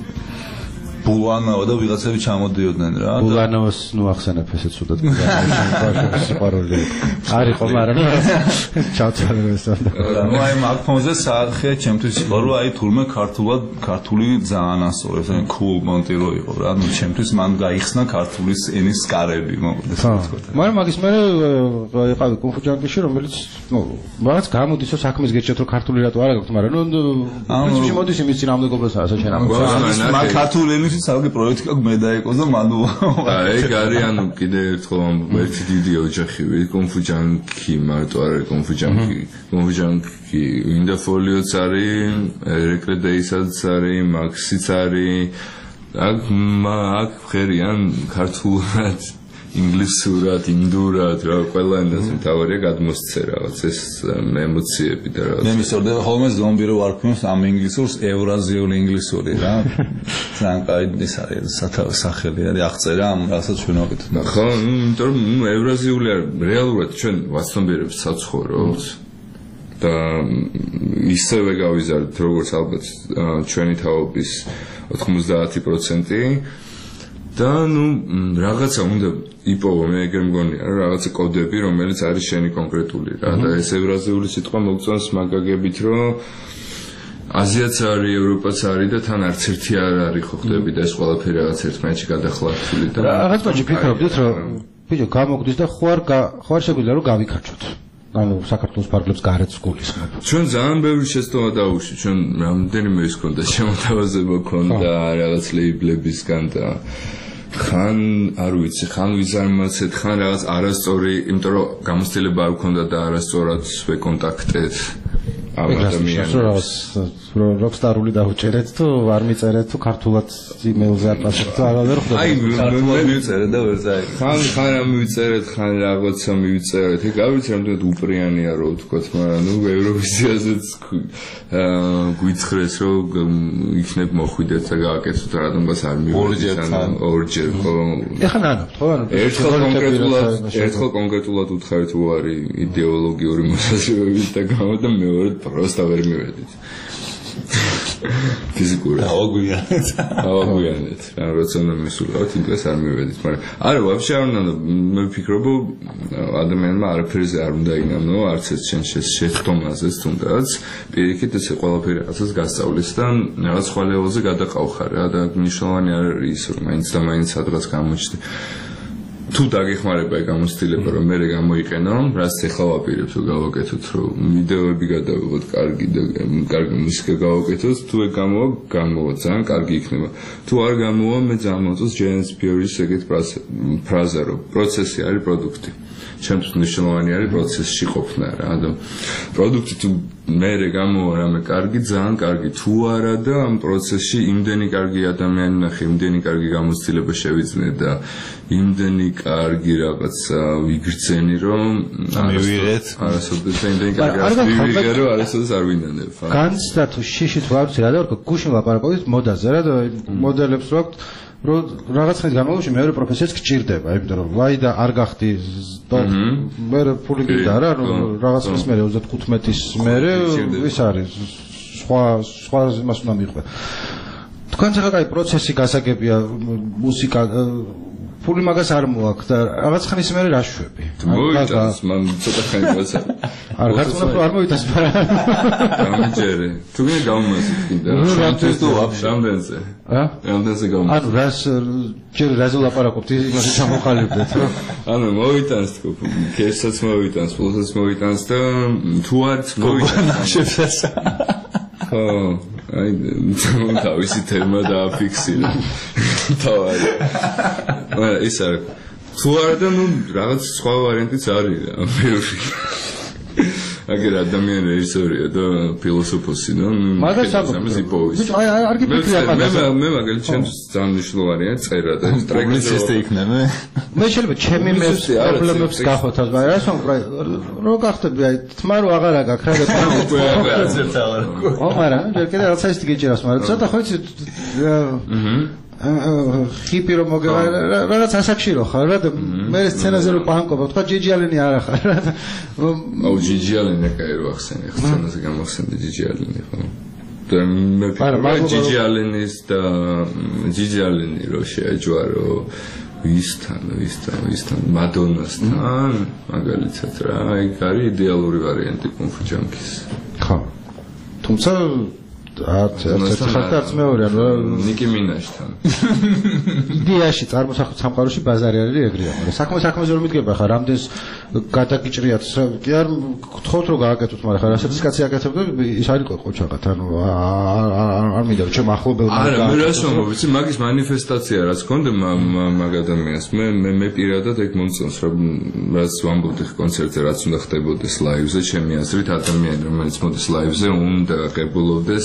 ბულანოვა და ვიღაცები ჩამოდიოდნენ რა და ბულანოვას ნუ ახსენებ ესე ცუდად ბავშვების სიყვარული არისო მაგრამ ჩავწერე ეს და ნუ აი მაგ ფონზე საახია ჩემთვის იყო რომ აი თურმე ქართულად ქართული ძალიან ასწორებს აი cool მონტირო იყო რა ნუ ჩემთვის მან გაიხსნა ქართულის ენის კარები მოკლედ მაგრამ მაგის მე იყავი კონფუჯანკიში რომელიც ნუ რაღაც გამოდის რომ საქმეს გეჭერთ რომ ქართული რატო არ აქვს მაგრამ ნუ პრინციპში მოდის იმის წინამდებობასაა საჩერა მაგ ქართული ენის საერთო პროექტი აქვს მე დაიყოს და მანუ აი ეგ არის ანუ კიდე ერთხელ ამ ერთი დიდი ოჯახი ვი კონფუჯანკი მარტო არ არის კონფუჯანკი კონფუჯანკი ინდაფოლიოც არის ერეკლე დეისაც არის მაქსიც არის აქ მაგ ხერიან ქართულად ინგლისურად, ინდურად, რა ყველა ენაზე თავარია გადმოსცე რაღაც ეს ემოციები და რაღაც. მე მისორდება ხოლმე ზომბი რო ვარქმევს ამ ინგლისურს ევრაზიული ინგლისური რა. ძალიან კაი ის არის სათავე სახელი არის აღწერა ამ რასაც ჩვენ ვაკეთებ. ხო, იმიტომ რომ ნუ ევრაზიული არის რეალურად ჩვენ ვაცნობიერებს საცხოვროს და ისევე გავიზარდეთ როგორც ალბათ ჩვენი თაობის ოთხმოცდაათი პროცენტი და ნუ რაღაცა უნდა იპოვო მე ეგრე მგონია რომ რაღაცა კოდები რომელიც არის შენი კონკრეტული რა და ეს ევრაზიული სიტყვა მოგწონს მაგაგებით რომ აზიაც არის ევროპაც არის და თან არც ერთი არ არის ხო ხდები და ეს ყველაფერი რაღაც ერთმანეთში გადახლართული და რაღაც მაჩი ფიქრობდით რომ ბიჭო გამოგდის და ხო არ ხო არ შეგვიძლია რომ გავიქარჩოთ ანუ საქართველოს ფარგლებს გარეთ გულისხმობ. ჩვენ ძალიან ბევრი შეცდომა დავუშვით, ჩვენ რამდენიმე ის ქონდა შემოთავაზება ქონდა რაღაც ლეიბლებისგან და ხან არ ვიცი, ხან ვიზარმაცეთ, ხან რაღაც არასწორი, იმიტომ რომ გამოცდილება არ ქონდა და არასწორად ვეკონტაქტეთ ამ ადამიანებს. როკსტარული დაუჭერეთ თუ არ მიწერეთ თუ ქართულად იმეილზე აპასუხეთ თუ აღარ ხდება. აი, ქართულად მივწერეთ და ვერ წაიღე. ხან ხან ამ მივწერეთ, ხან რაღაცა მივწერეთ. ეგ არ ვიცი რამდენად უპრიანია რო ვთქვათ, მაგრამ ნუ ევროვიზიაზეც გვიცხრეს რომ იქნებ მოხვიდეთ და გააკეთოთ რადგანაც არ მივიღეთ ან ორჯერ ხო. ეხლა ნანობთ ხო ანუ ერთხელ კონკრეტულად ერთხელ კონკრეტულად უთხარით უ არის იდეოლოგიური მოსაზრებებით და გამო და მეორე პროსტა ვერ მივედით. ფიზიკურად. ავაგვიანეთ. ავაგვიანეთ. რა როცა უნდა მისულიყავთ, იმ დღეს არ მივედით, მაგრამ არა, ვაფშე არ უნდა, მე ვფიქრობ, ადამიანმა არაფერზე არ უნდა ინამნო, არც ეს შენ შეცდომაზეც თუნდაც, პირიქით ესე ყველაფერი რაღაცას გასწავლის და რაღაც სხვა ლეველზე გადაყავხარ რა და მნიშვნელოვანი არ არის, რომ მაინც და მაინც სადღაც გამოჩნდი. თუ დაგეხმარება ეგ გამოცდილება რომ მე გამოიყენო, რაც ეხლა ვაპირებ თუ გავაკეთოთ, რომ ვიდეოები გადავიღოთ კარგი და კარგი მუსიკა გავაკეთოთ, თუ ეგ გამოვა, გამოვა ძალიან კარგი იქნება. თუ არ გამოვა, მე ძალიან მოწონს James Pierce-ის ეგეთ ფრაზა, რომ პროცესი არის პროდუქტი. ჩემთვის მნიშვნელოვანი არის პროცესში ყოფნა რა და პროდუქტი თუ მერე გამოვა რამე კარგი, ძალიან კარგი. თუ არა და ამ პროცესში იმდენი კარგი ადამიანი ნახე, იმდენი კარგი გამოცდილება შევიძნე და იმდენი კარგი რაღაცა ვიგრძენი, რომ მივიღეთ. არასოდეს იმდენი კარგი რაღაცა ვივიღე, რომ არასოდეს არ ვინანებ. განცდა თუ შიშით ვარცი რა და ვარ გუშინ ლაპარაკობთ მოდაზე რა და მოდელებს რო აქვს რომ რაღაც ხნის განმავლობაში მეორე პროფესიაც გჭირდება, იმიტომ რომ ვაი და არ გახდი და მე ფული გიდა რა, რომ რაღაც ხნის მერე ოცდათხუთმეტის მერე ის არის სხვა სხვა იმას უნდა მიყვე. თქვენც ახლა კაი პროცესი გასაგებია, მუსიკა ფული მაგას არ მოაქვს და რაღაც ხნის მერე რა შვები? მოიტანს, მან ცოტა ხანი მოაცა. არ გაწუნა რომ არ მოიტანს, მაგრამ გამიჯერე. თუ გინდა გამომასით კიდე. რამდენს თუ ვაფშე რამდენზე? რა? რამდენზე გამომასით? ანუ რას ჯერ რაზე ლაპარაკობთ, იმას ჩამოყალიბდეთ, რა? ანუ მოიტანს თქო, კესაც მოიტანს, ფულსაც მოიტანს და თუ არც მოიტანს. ხო, აი თავისი თემა დააფიქსირე. თავარი. არა, ის არ. თუ არა და ნუ რაღაც სხვა ვარიანტიც არის რა, პირველში. აგერ ადამიანი რეჟისორია და ფილოსოფოსი და მაგას ამბობ. ბიჭო, აი არ გიფიქრია მაგას. მე მე მაგალითად ჩემს ძალიან მნიშვნელოვანია წერა და ეს ტრეკისტი იქნება. მე შეიძლება ჩემი მე პრობლემებს გახოთავს, მაგრამ რა თქმა უნდა, რო გახდები, აი თმა რო აღარა გაქვს რა და უკვე არც ერთ აღარ. ო, მაგრამ ჯერ კიდე რაღაცა ის გიჭირავს, მაგრამ ცოტა ხო იცი აჰა ხიპი რომ მოგება რაღაც ასაკში რო ხარ რა და მე სცენაზე რო პანკობ თქვა ჯიჯიალენი არა ხარ რა და აუ ჯიჯიალენი კაი რო ახსენე სცენაზე გამახსენდი ჯიჯიალენი ხო და მე ვფიქრობ ჯიჯიალენის და ჯიჯიალენი რო შეაჯვარო ვისთან ვისთან ვისთან მადონასთან მაგალითად რა ეგ არის იდეალური ვარიანტი კუნფუ ჯანკის ხო თუმცა არც ერთ ხალხი არც მეორე ანუ ნიკი მინაჟთან იდეაში წარმოსახვის სამყაროში ბაზარი არის ეგრეა მაგრამ საქმე საქმეზე რომ მიდგება ხა რამდენს გადაგიჭრიათ კი არ გთხოვთ რომ გააკეთოთ მაგრამ ხა რასაც კაცი აკეთებდა ის არის ყოჩაღათ ანუ არ მინდა რომ ჩემ ახლობელმა არა მე რას ვამბობ იცი მაგის манифестация რაც გქონდა მაგ ადამიანს მე მე პირადად ეგ მომწონს რომ რაც ვამბობდი კონცერტზე რაც უნდა ხდებოდეს ლაივზე ჩემი აზრით ადამიანი რომელიც მოდის ლაივზე უნდა ღებულობდეს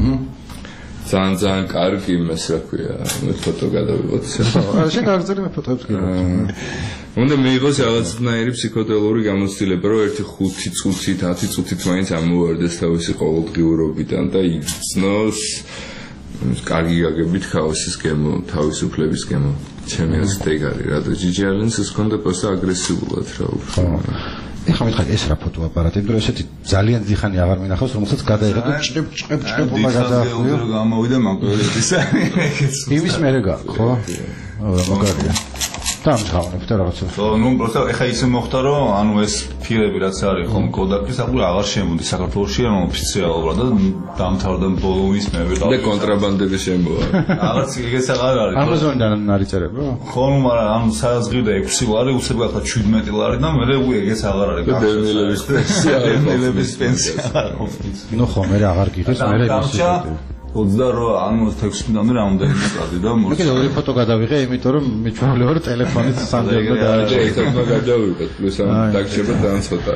ძალიან ძალიან კარგი იმას რა ქვია მე ფოტო გადავიღოთ არა შენ გაგრძელი მე ფოტოებს გიყავ უნდა მიიღოს რაღაცნაირი ფსიქოდელური გამოცდილება რომ ერთი ხუთი წუთით ათი წუთით მაინც ამოვარდეს თავისი ყოველდღიურობიდან და იგრძნოს კარგი გაგებით ქაოსის გემო თავისუფლების გემო ჩემი აზრით ეგ არის რა და ჯიჯიალენს ეს კონდა პროსტა აგრესიულად რა უფრო ეხლა მითხარ ეს რა ფოტო აპარატი, იმიტომ რომ ესეთი ძალიან დიხანი აღარ მინახავს, რომელსაც გადაიღებ და ჭყებ ჭყებ ჭყებ უნდა გადაახვიო. რომ გამოვიდა მაგალითად იმის მერე გაქვს, ხო? აა, მაგარია. დამთავრებ და რაღაცა. ხო, ნუ პროსტა ეხა ისე მოხდა რომ ანუ ეს ფილები რაც არის ხომ კოდაკის აკურა აღარ შემოდი საქართველოში ანუ ოფიციალურად და დამთავრდა ბოლომის მე ვიყავ. და კონტრაბანდები შემოვა. აღარც ეგეც აღარ არის. ამაზონიდან არის წერება? ხო, ნუ მაგრამ ანუ სადაც ღირდა ექვსი ლარი, უცებ გახდა შვიდმეტი ლარი და მე ეგეც აღარ არის. დევნილების პენსია, დევნილების პენსია. ნუ ხო, მე აღარ გიხდეს, მე იმის ოცდაორი ანუ ექვსი-მდე რამდენი წადი და მე კიდე ორი ფოტო გადავიღე, იმიტომ რომ მიჩვენე რომ ტელეფონით სანდრებდა და ერთმა გადავიღეთ, პლუს ამ დაგჭირდა ძალიან ცოტა.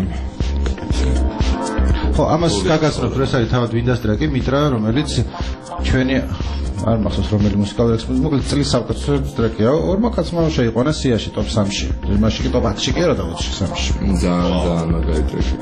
ხო, ამას გაგაცნობთ, რომ ეს არის თავად Windows ტრეკი, მიტრა, რომელიც ჩვენი არ მახსოვს რომელი მუსიკალური ექსპერიმენტი, მოკლედ წლის საკუთრ ტრეკია. ორმა კაცმა შეიყვანა სიაში ტოპ სამში. იმაში კი ტოპ ათში კი არა და ოცი სამში. ძალიან ძალიან მაგარი ტრეკი.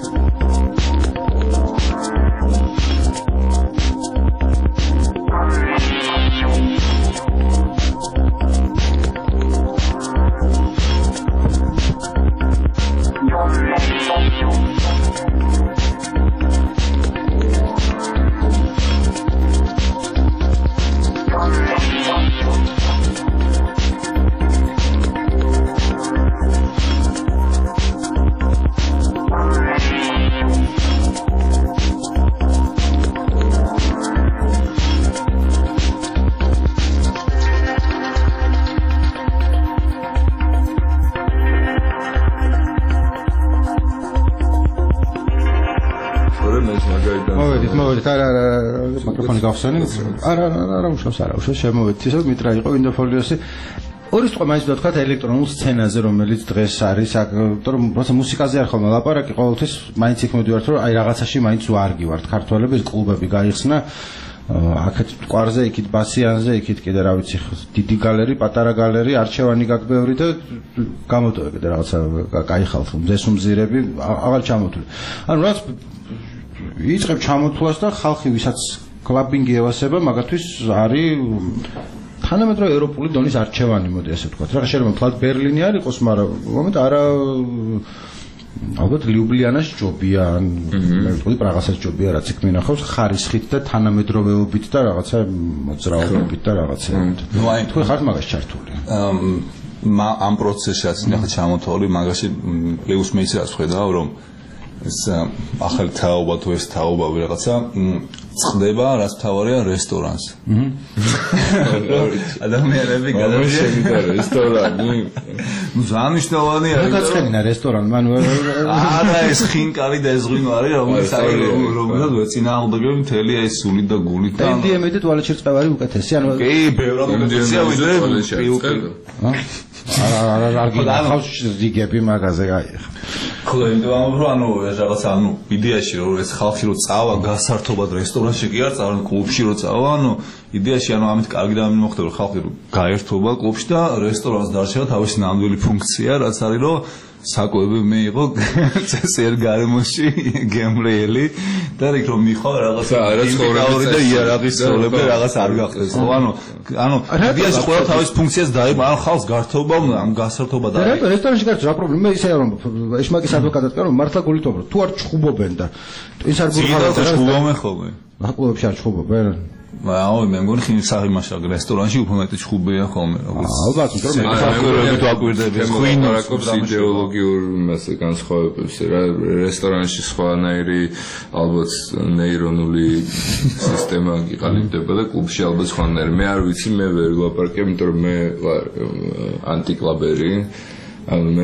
ვიყურებ მე მაგალითად. მოვედით, მოვედით, არა, არა, მიკროფონი გავხსენი. არა, არა, არა, უშავს, არა, უშავს, შემოვედით. ისე მიტრა იყო ინდოფოლიოსი. ორი სიტყვა მაინც ვთქვათ ელექტრონულ სცენაზე, რომელიც დღეს არის, იმიტომ რომ როცა მუსიკაზე არ ხოლმე ლაპარაკი, ყოველთვის მაინც იქ მოდივართ, რომ აი რაღაცაში მაინც ვარგივართ. ქართველები კლუბები გაიხსნა, აქეთ მტკვარზე, იქით ბასიანზე, იქით კიდე რა ვიცი, დიდი გალერი, პატარა გალერი, არჩევანი გაგბევრი და გამოტოვე კიდე რაღაცა კაი ხალხი, მზესუმზირები, აღარ ჩამოთვლი. ანუ რაც იწყებ ჩამოთვლას და ხალხი ვისაც კლაბინგი ევასება, მაგათთვის არის თანამედროვე ევროპული დონის არჩევანი, მოდი ასე ვთქვათ. რა შეიძლება თლად ბერლინი არ იყოს, მაგრამ მომენტ არა ალბათ ლიუბლიანას ჯობია, ან მე ვთქვი პრაღასაც ჯობია, რაც იქ მინახავს ხარისხით და თანამედროვეობით და რაღაცა მოძრაობებით და რაღაცეებით. ნუ აი თქვენ ხართ მაგას ჩართული. ამ პროცესშიც ნახე ჩამოთვლი, მაგაში პლუს მე ის რაც ხედავ, რომ ეს ახალი თაობა თუ ეს თაობა რაღაცა წდება, რაც თავარია რესტორანს. ადამიანები გადავიდა რესტორანი. ნუ ზანიშნავანი არის. რა გაცხენინა რესტორანი, მან არა ეს ხინკალი და ეს ღვინო არის, რომელიც არის რომელსაც ვეწინააღმდეგები მთელი ეს სული და გული და ემ დი ემ-ი და თვალეთში წევარი უკეთესი, ანუ კი, ბევრად უკეთესია ვიდრე პიუკი. არა, არა, არ გინახავს ზიგები მაგაზე, აი. ხო, იმიტომ რომ ანუ რაღაცა ანუ იდეაში რომ ეს ხალხი რო წავა გასართობად რესტორანში კი არ წავა, კლუბში რო წავა, ანუ იდეაში ანუ ამით კარგი დამი მოხდება რომ ხალხი რო გაერთობა კლუბში და რესტორანს დარჩება თავისი ნამდვილი ფუნქცია, რაც არის რომ საკვები მეიღო წესიერ გარემოში გემრიელი და იქ რომ მიხვალ რაღაცა ინდიკატორი და იარაღის სოლები რაღაც არ გახდეს. ხო, ანუ ანუ იდეაში ყველა თავის ფუნქციას დაება, ან ხალხს გართობა უნდა ამ გასართობა და რა რესტორანში გარდა რა პრობლემა ისე რომ ეშმაკის ადვოკატად კარო მართლა გულითობრო თუ არ ჩხუბობენ და ის არ გულხავთ რა ჩხუბობენ ხოლმე. რა კლუბებში არ ჩხუბობენ? აუ მე მგონი ხინი საღიმაშა რესტორანში უფრო მეტი ჩხუბია ხოლმე როგორც ალბათ იმიტომ რომ ხალხები თუ აკვირდები ხვინო იდეოლოგიურ მასე განსხვავებებს რა რესტორანში სხვანაირი ალბათ ნეირონული სისტემა იყალიბდება და კლუბში ალბათ სხვანაირი მე არ ვიცი მე ვერ ვლაპარაკებ იმიტომ რომ მე ვარ ანტიკლაბერი ანუ მე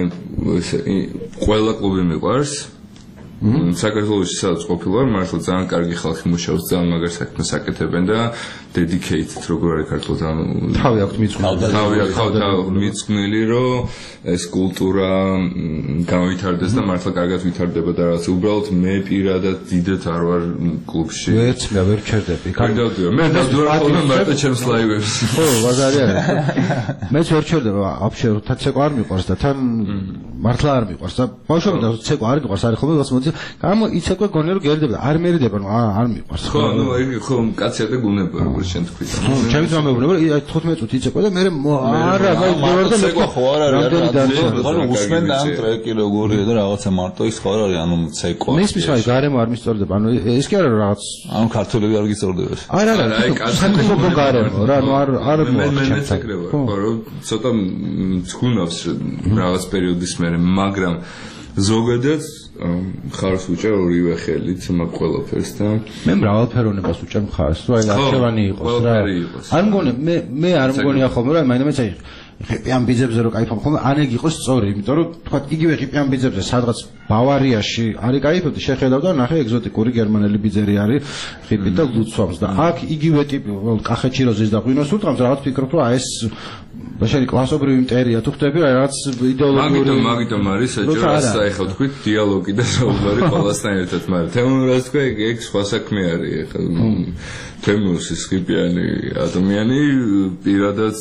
ყველა კლუბი მიყვარს საქართველოში სადაც ყოფილვარ, მართლა ძალიან კარგი ხალხი მუშაობს, ძალიან მაგარ საქმეს აკეთებენ და dedicated როგორ არის ქართულად ანუ თავი აქვს მიძღვნილი. თავი აქვს მიძღვნილი, რომ ეს კულტურა განვითარდეს და მართლა კარგად ვითარდება და რაღაც უბრალოდ მე პირადად დიდად არ ვარ კლუბში. ვერც მე ვერ ჩერდები. კარგადია. მე დავდურახო მარტო ჩემს ლაივებს. ხო, ბაზარი არის. მეც ვერ ჩერდება, აბშე თან ცეკვა არ მიყვარს და თან მართლა არ მიყვარს და ბავშვები და ცეკვა არ მიყვარს, არის ხოლმე ვას მოდი გამო იცეკვე გონია რომ გერდება არ მერიდება ნუ არ მიყვარს ხო ნუ იგი ხო კაცია და გუნება როგორ შენ თქვი ჩემს მომეუბნება აი თხუთმეტ წუთი იცეკვე და მე არა აი გორდა მე ცეკვა ხო არ არის არა უსმენ და ამ ტრეკი როგორია და რაღაცა მარტო ის ხო არ არის ანუ ცეკვა მე ის აი გარემო არ მისწორდება ანუ ეს კი არა რაღაც ანუ ქართულები არ გიწორდება არა არა აი კაცო გარემო რა ნუ არ არ მოაქვს ხო რომ ცოტა ცქუნავს რაღაც პერიოდის მერე მაგრამ ზოგადად ხარს უჭერ ორივე ხელით მაგ ყველაფერს და მე მრავალფეროვნებას უჭერ მხარს თუ აი არჩევანი იყოს რა არ მგონია მე მე არ მგონია ხოლმე რა მაინც აი ხიპიან ბიძებზე რო кайფობ ხოლმე ან ეგ იყოს სწორი იმიტომ რომ თქვა იგივე ხიპიან ბიძებზე სადღაც ბავარიაში არის кайფობდი შეხედავ და ნახე ეგზოტიკური გერმანელი ბიძერი არის ხიპი და ლუცვავს და აქ იგივე ტიპი კახეთში როზის და ღვინოს უთხრამს რაღაც ფიქრობ რომ აი ეს ბაშენი კლასობრივი იმპერია თუ ხდები რაღაც იდეოლოგიური მაგიტომ მაგიტომ არის საჭირო ასე ეხლა თქვით დიალოგი და საუბარი ყველასთან ერთად მაგრამ თემურას თქვა ეგ სხვა საქმე არის ეხლა თემურსის ხიპიანი ადამიანი პირადად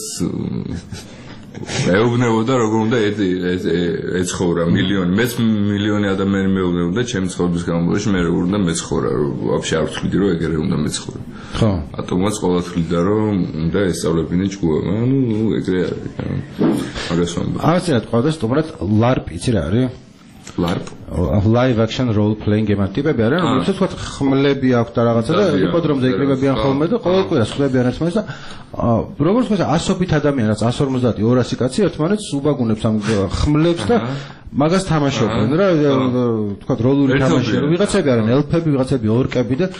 მეუბნებოდა როგორ უნდა ეცხოვრა მილიონი მეც მილიონი ადამიანი მეუბნებოდა ჩემს ცხოვრების განმავლობაში მე როგორ უნდა მეცხოვრა რომ ვაფშე არ ვთვლიდი რომ ეგრე უნდა მეცხოვრა ხო ატომაც ყველა თვლიდა რომ უნდა ესწავლებინე ჭკუა ანუ ეგრე არის მაგას ვამბობ აღწერა თქვა სტუმრად ლარპ იცი რა არის ლარპ live action role playing game ტიპები არის ანუ თქვა ხმლები აქვს და რაღაცა და იპოდრომზე იკრიბებიან ხოლმე და ყოველ კვირას ხდებიან ერთმანეთს და როგორც თქვა ასობით ადამიანი რაც εκατს ორმოცდაათი ორასი კაცი ერთმანეთს უბაგუნებს ამ ხმლებს და მაგას თამაშობენ რა თქვა როლული თამაში ვიღაცები არიან ელფები ვიღაცები ორკები და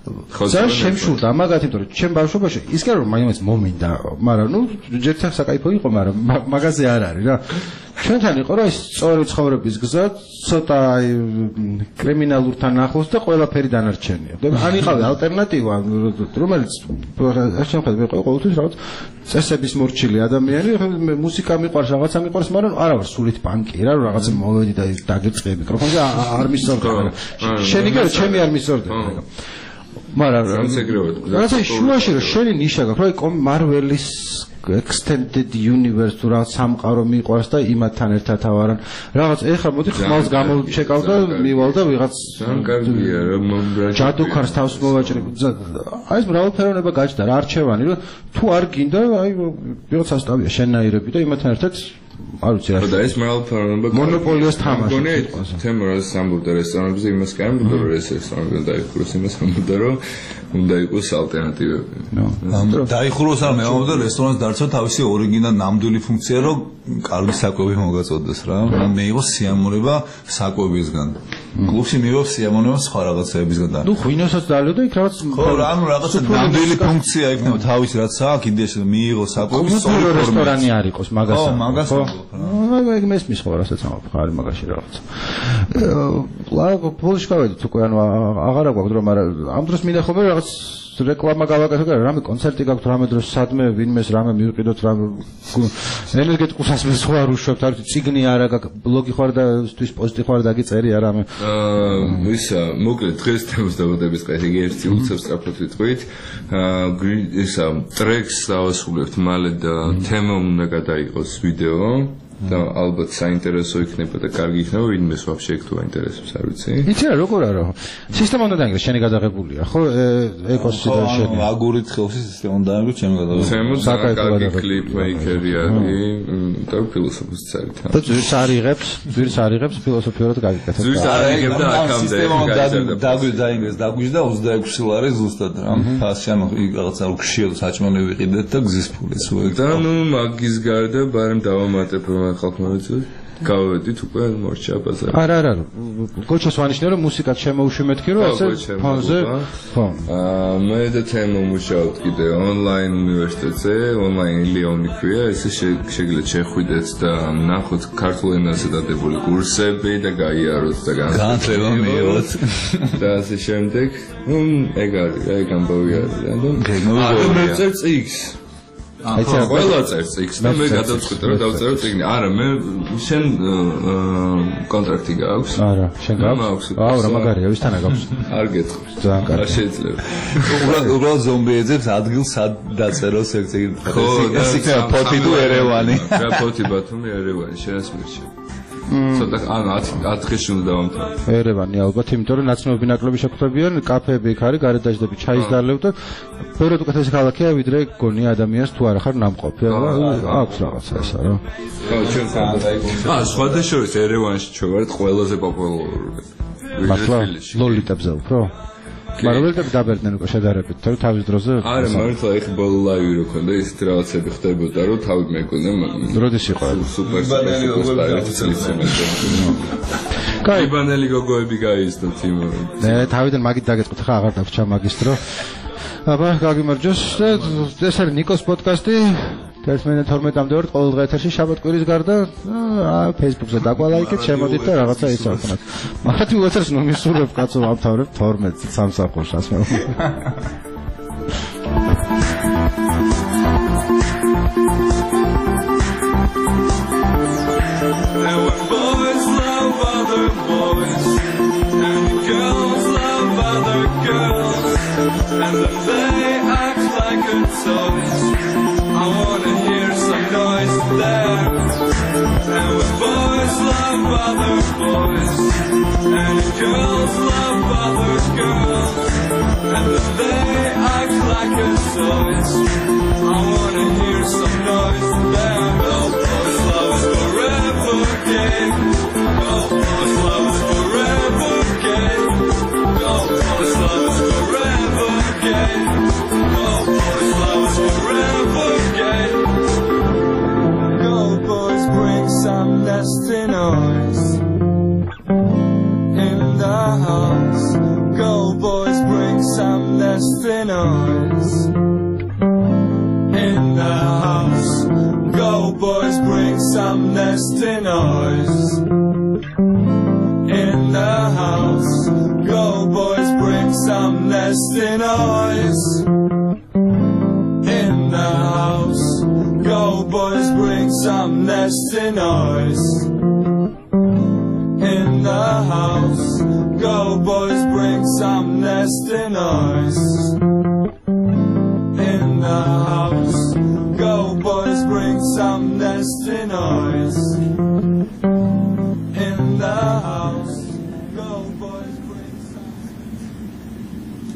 ძალიან შემშურდა მაგათ, იმიტომ რომ ჩემ ბავშვობაში ის კი რომ მაინც მომინდა, მაგრამ ნუ ჯერთა საკაიფო იყო, მაგრამ მაგაზე არ არის რა. ჩვენთან იყო რა ის სწორი ცხოვრების გზა, ცოტა აი კრიმინალურთან ახლოს და ყველაფერი დანარჩენია. ან იყავი ალტერნატივა, რომელიც შემოხედე იყო ყოველთვის რაღაც წესების მორჩილი ადამიანი, მუსიკა მიყვარს, რაღაცა მიყვარს, მაგრამ არა ვარ სულით პანკი რა, რაღაცა მოვედი და დაგეწყე მიკროფონზე არ მისწორდა. შენი კი ჩემი არ მისწორდა. მაგრამ რაღაცა შუაში რომ შენი ნიშა გაქვს, რა მარველის extended universe თუ რაღაც სამყარო მიყვარს და იმათთან ერთად ავარან რაღაც ეხლა მოდი ხმალს გამოჩეკავ და მივალ და ვიღაც კარგია რა ჯადოქარს თავს მოვაჭრე აი ეს მრავალფეროვნება გაჩნდა რა არჩევანი რომ თუ არ გინდა აი ვიღაც ასტავია შენაირები და იმათთან ერთად არ ვიცი რა და ეს მრავალფეროვნება მონოპოლიას თამაში თემა რა სამბურდა რესტორნებზე იმას კი არ მგონია რომ ეს რესტორნები დაიხუროს იმას ამბობდა რომ უნდა იყოს ალტერნატივები. დაიხუროს არ მეუბნებოდა რესტორანს დარჩა თავისი ორიგინალ ნამდვილი ფუნქცია რომ კარგი საკვები მოგაწოდოს რა. მეიღო სიამოვნება საკვებისგან. კლუბში მიიღო სიამოვნება სხვა რაღაცებისგან და. ნუ ღვინოსაც დალეოდა იქ რაღაც ხო რა ანუ რაღაცა ნამდვილი ფუნქცია იქნება თავის რაც აქვს იდეაში მიიღო საკვები სწორი რესტორანი არ იყოს მაგას. ხო მაგას. ხო ეგ მესმის ხო რასაც ამბობ ხარ მაგაში რაღაც. ლაგო პოლიშკა ვედით უკვე ანუ აღარა გვაქვს რომ არა ამ დროს მინახობენ რაღაც რეკლამა გავაკეთოთ და რამე კონცერტი გაქვთ რამე დროს სადმე ვინმეს რამე მივყიდოთ რამე ენერგეტიკულ სასმელს ხო არ უშვებთ არ ვიცი ციგნი არა ბლოგი ხარ და თვის პოსტი ხარ და გიწერი არა მე აა ისა მოკლედ დღეს თემის დაბადების ყეთი ერთი უცებ სწრაფად ვიტყვით აა ისა ტრეკს დავასრულებთ მალე და თემა უნდა გადაიღოს ვიდეო და ალბათ საინტერესო იქნება და კარგი იქნება ვინმეს ვაფშე ეგ თუ აინტერესებს არ ვიცი იცი რა როგორ არა სისტემა უნდა დაანგრეს შენი გადაღებულია ხო ეკოსი და შენი აგურით ხელში სისტემა უნდა დაანგრეს ჩემი გადაღებულია საკაკი კლიპ მეიკერი არის და ფილოსოფოსიც არის და ძვირს არიღებს ძვირს არიღებს ფილოსოფიურად გაგიკეთებს ძვირს არიღებს და აქამდე დაგვი დაინგრეს დაგვიჯდა ოცდაექვსი ლარი ზუსტად რა ფასში ანუ რაღაცა უკშიო საჭმელი ვიყიდეთ და გზის ფული სულ და ნუ მაგის გარდა ბარემ დავამატებ ხალხმა ვიცით გავედით უკვე მორჩა ბაზარი არა არა გოჩას ვანიშნე რომ მუსიკაც შემოუშვი მეთქი რომ ესე ფონზე ხო აა მე და თემა მუშაობთ კიდე ონლაინ უნივერსიტეტზე ონლაინ ლიონი ქვია ესე შეგიძლიათ შეხვიდეთ და ნახოთ ქართულ ენაზე დადებული კურსები და გაიაროთ და განათლება მიიღოთ და ასე შემდეგ ნუ ეგ არის რა ეგ ამბავი არის და მე წერს X აი ცოტა ყველა წერს X და მე გადავწყვიტე რომ დავწერო წიგნი. არა, მე შენ კონტრაქტი გაქვს? არა, შენ გაქვს? აუ, რა მაგარია, ვისთანა გაქვს? არ გეტყვი. ძალიან კარგი. არ შეიძლება. უბრალოდ უბრალოდ ზომბიეძებს ადგილს სად დაწეროს ეგ წიგნი. ხო, ეს იქნება ფოთი თუ ერევანი. რა ფოთი ბათუმი ერევანი, შენს მირჩა. ცოტა ანუ ათ დღეში უნდა დავამთავრე. ერევანი ალბათ, იმიტომ რომ ნაცნობი ნაკლები შეხვდებიან, კაფეები იქ არის, გარეთ დაждები, ჩაის დალევ და ბევრად უკეთესი ქალაქია, ვიდრე გონია ადამიანს თუ არ ახარ ნამყოფი. აქვს რაღაცა ესა რა. ხო, ჩვენ სანდაიგონს. აა, სხვადასხვა ერევანში ჩვენ ვართ ყველაზე პოპულარული. მართლა ლოლიტებზე უფრო? მაგრამ ველტები დაბერდნენ უკვე შედარებით, რომ თავის დროზე არა, მართლა ეხ ბოლო ლაივი რო ქონდა, ისეთი რაღაცები ხდებოდა, რომ თავი მეკონა. როდის იყო? სუპერ სუპერ კაი, ბანელი გოგოები გაიზდო თიმო. მე თავიდან მაგით დაგეწყოთ, ხა აღარ დავრჩა მაგისტრო. აბა, გაგიმარჯოს და ეს არის ნიკოს პოდკასტი. თერთმეტ თორმეტამდე ვართ ყოველ დღე ეთერში შაბათ-კვირის გარდა აა Facebook-ზე დაგვალაიკეთ, შემოდით და რაღაცა ისახნათ. მართლა უეთერს ნომისურებ კაცო ავთავრებ თორმეტ სამსახურს ასე. I wanna hear some noise there. And when boys love other boys, and girls love other girls, and then they act like it's toys, I wanna hear some noise there. No boys love is forever gay. No boys love is forever gay. No boys love is forever gay. No boys love is forever gay. Go boys, bring some nasty noise in the house. Go boys, bring some nesty noise. In the house, go boys, bring some nesty noise. In the house, go boys, bring some nesty noise. In the house, go boys, bring some nesty noise. In the house, go boys, bring some nesty noise. In the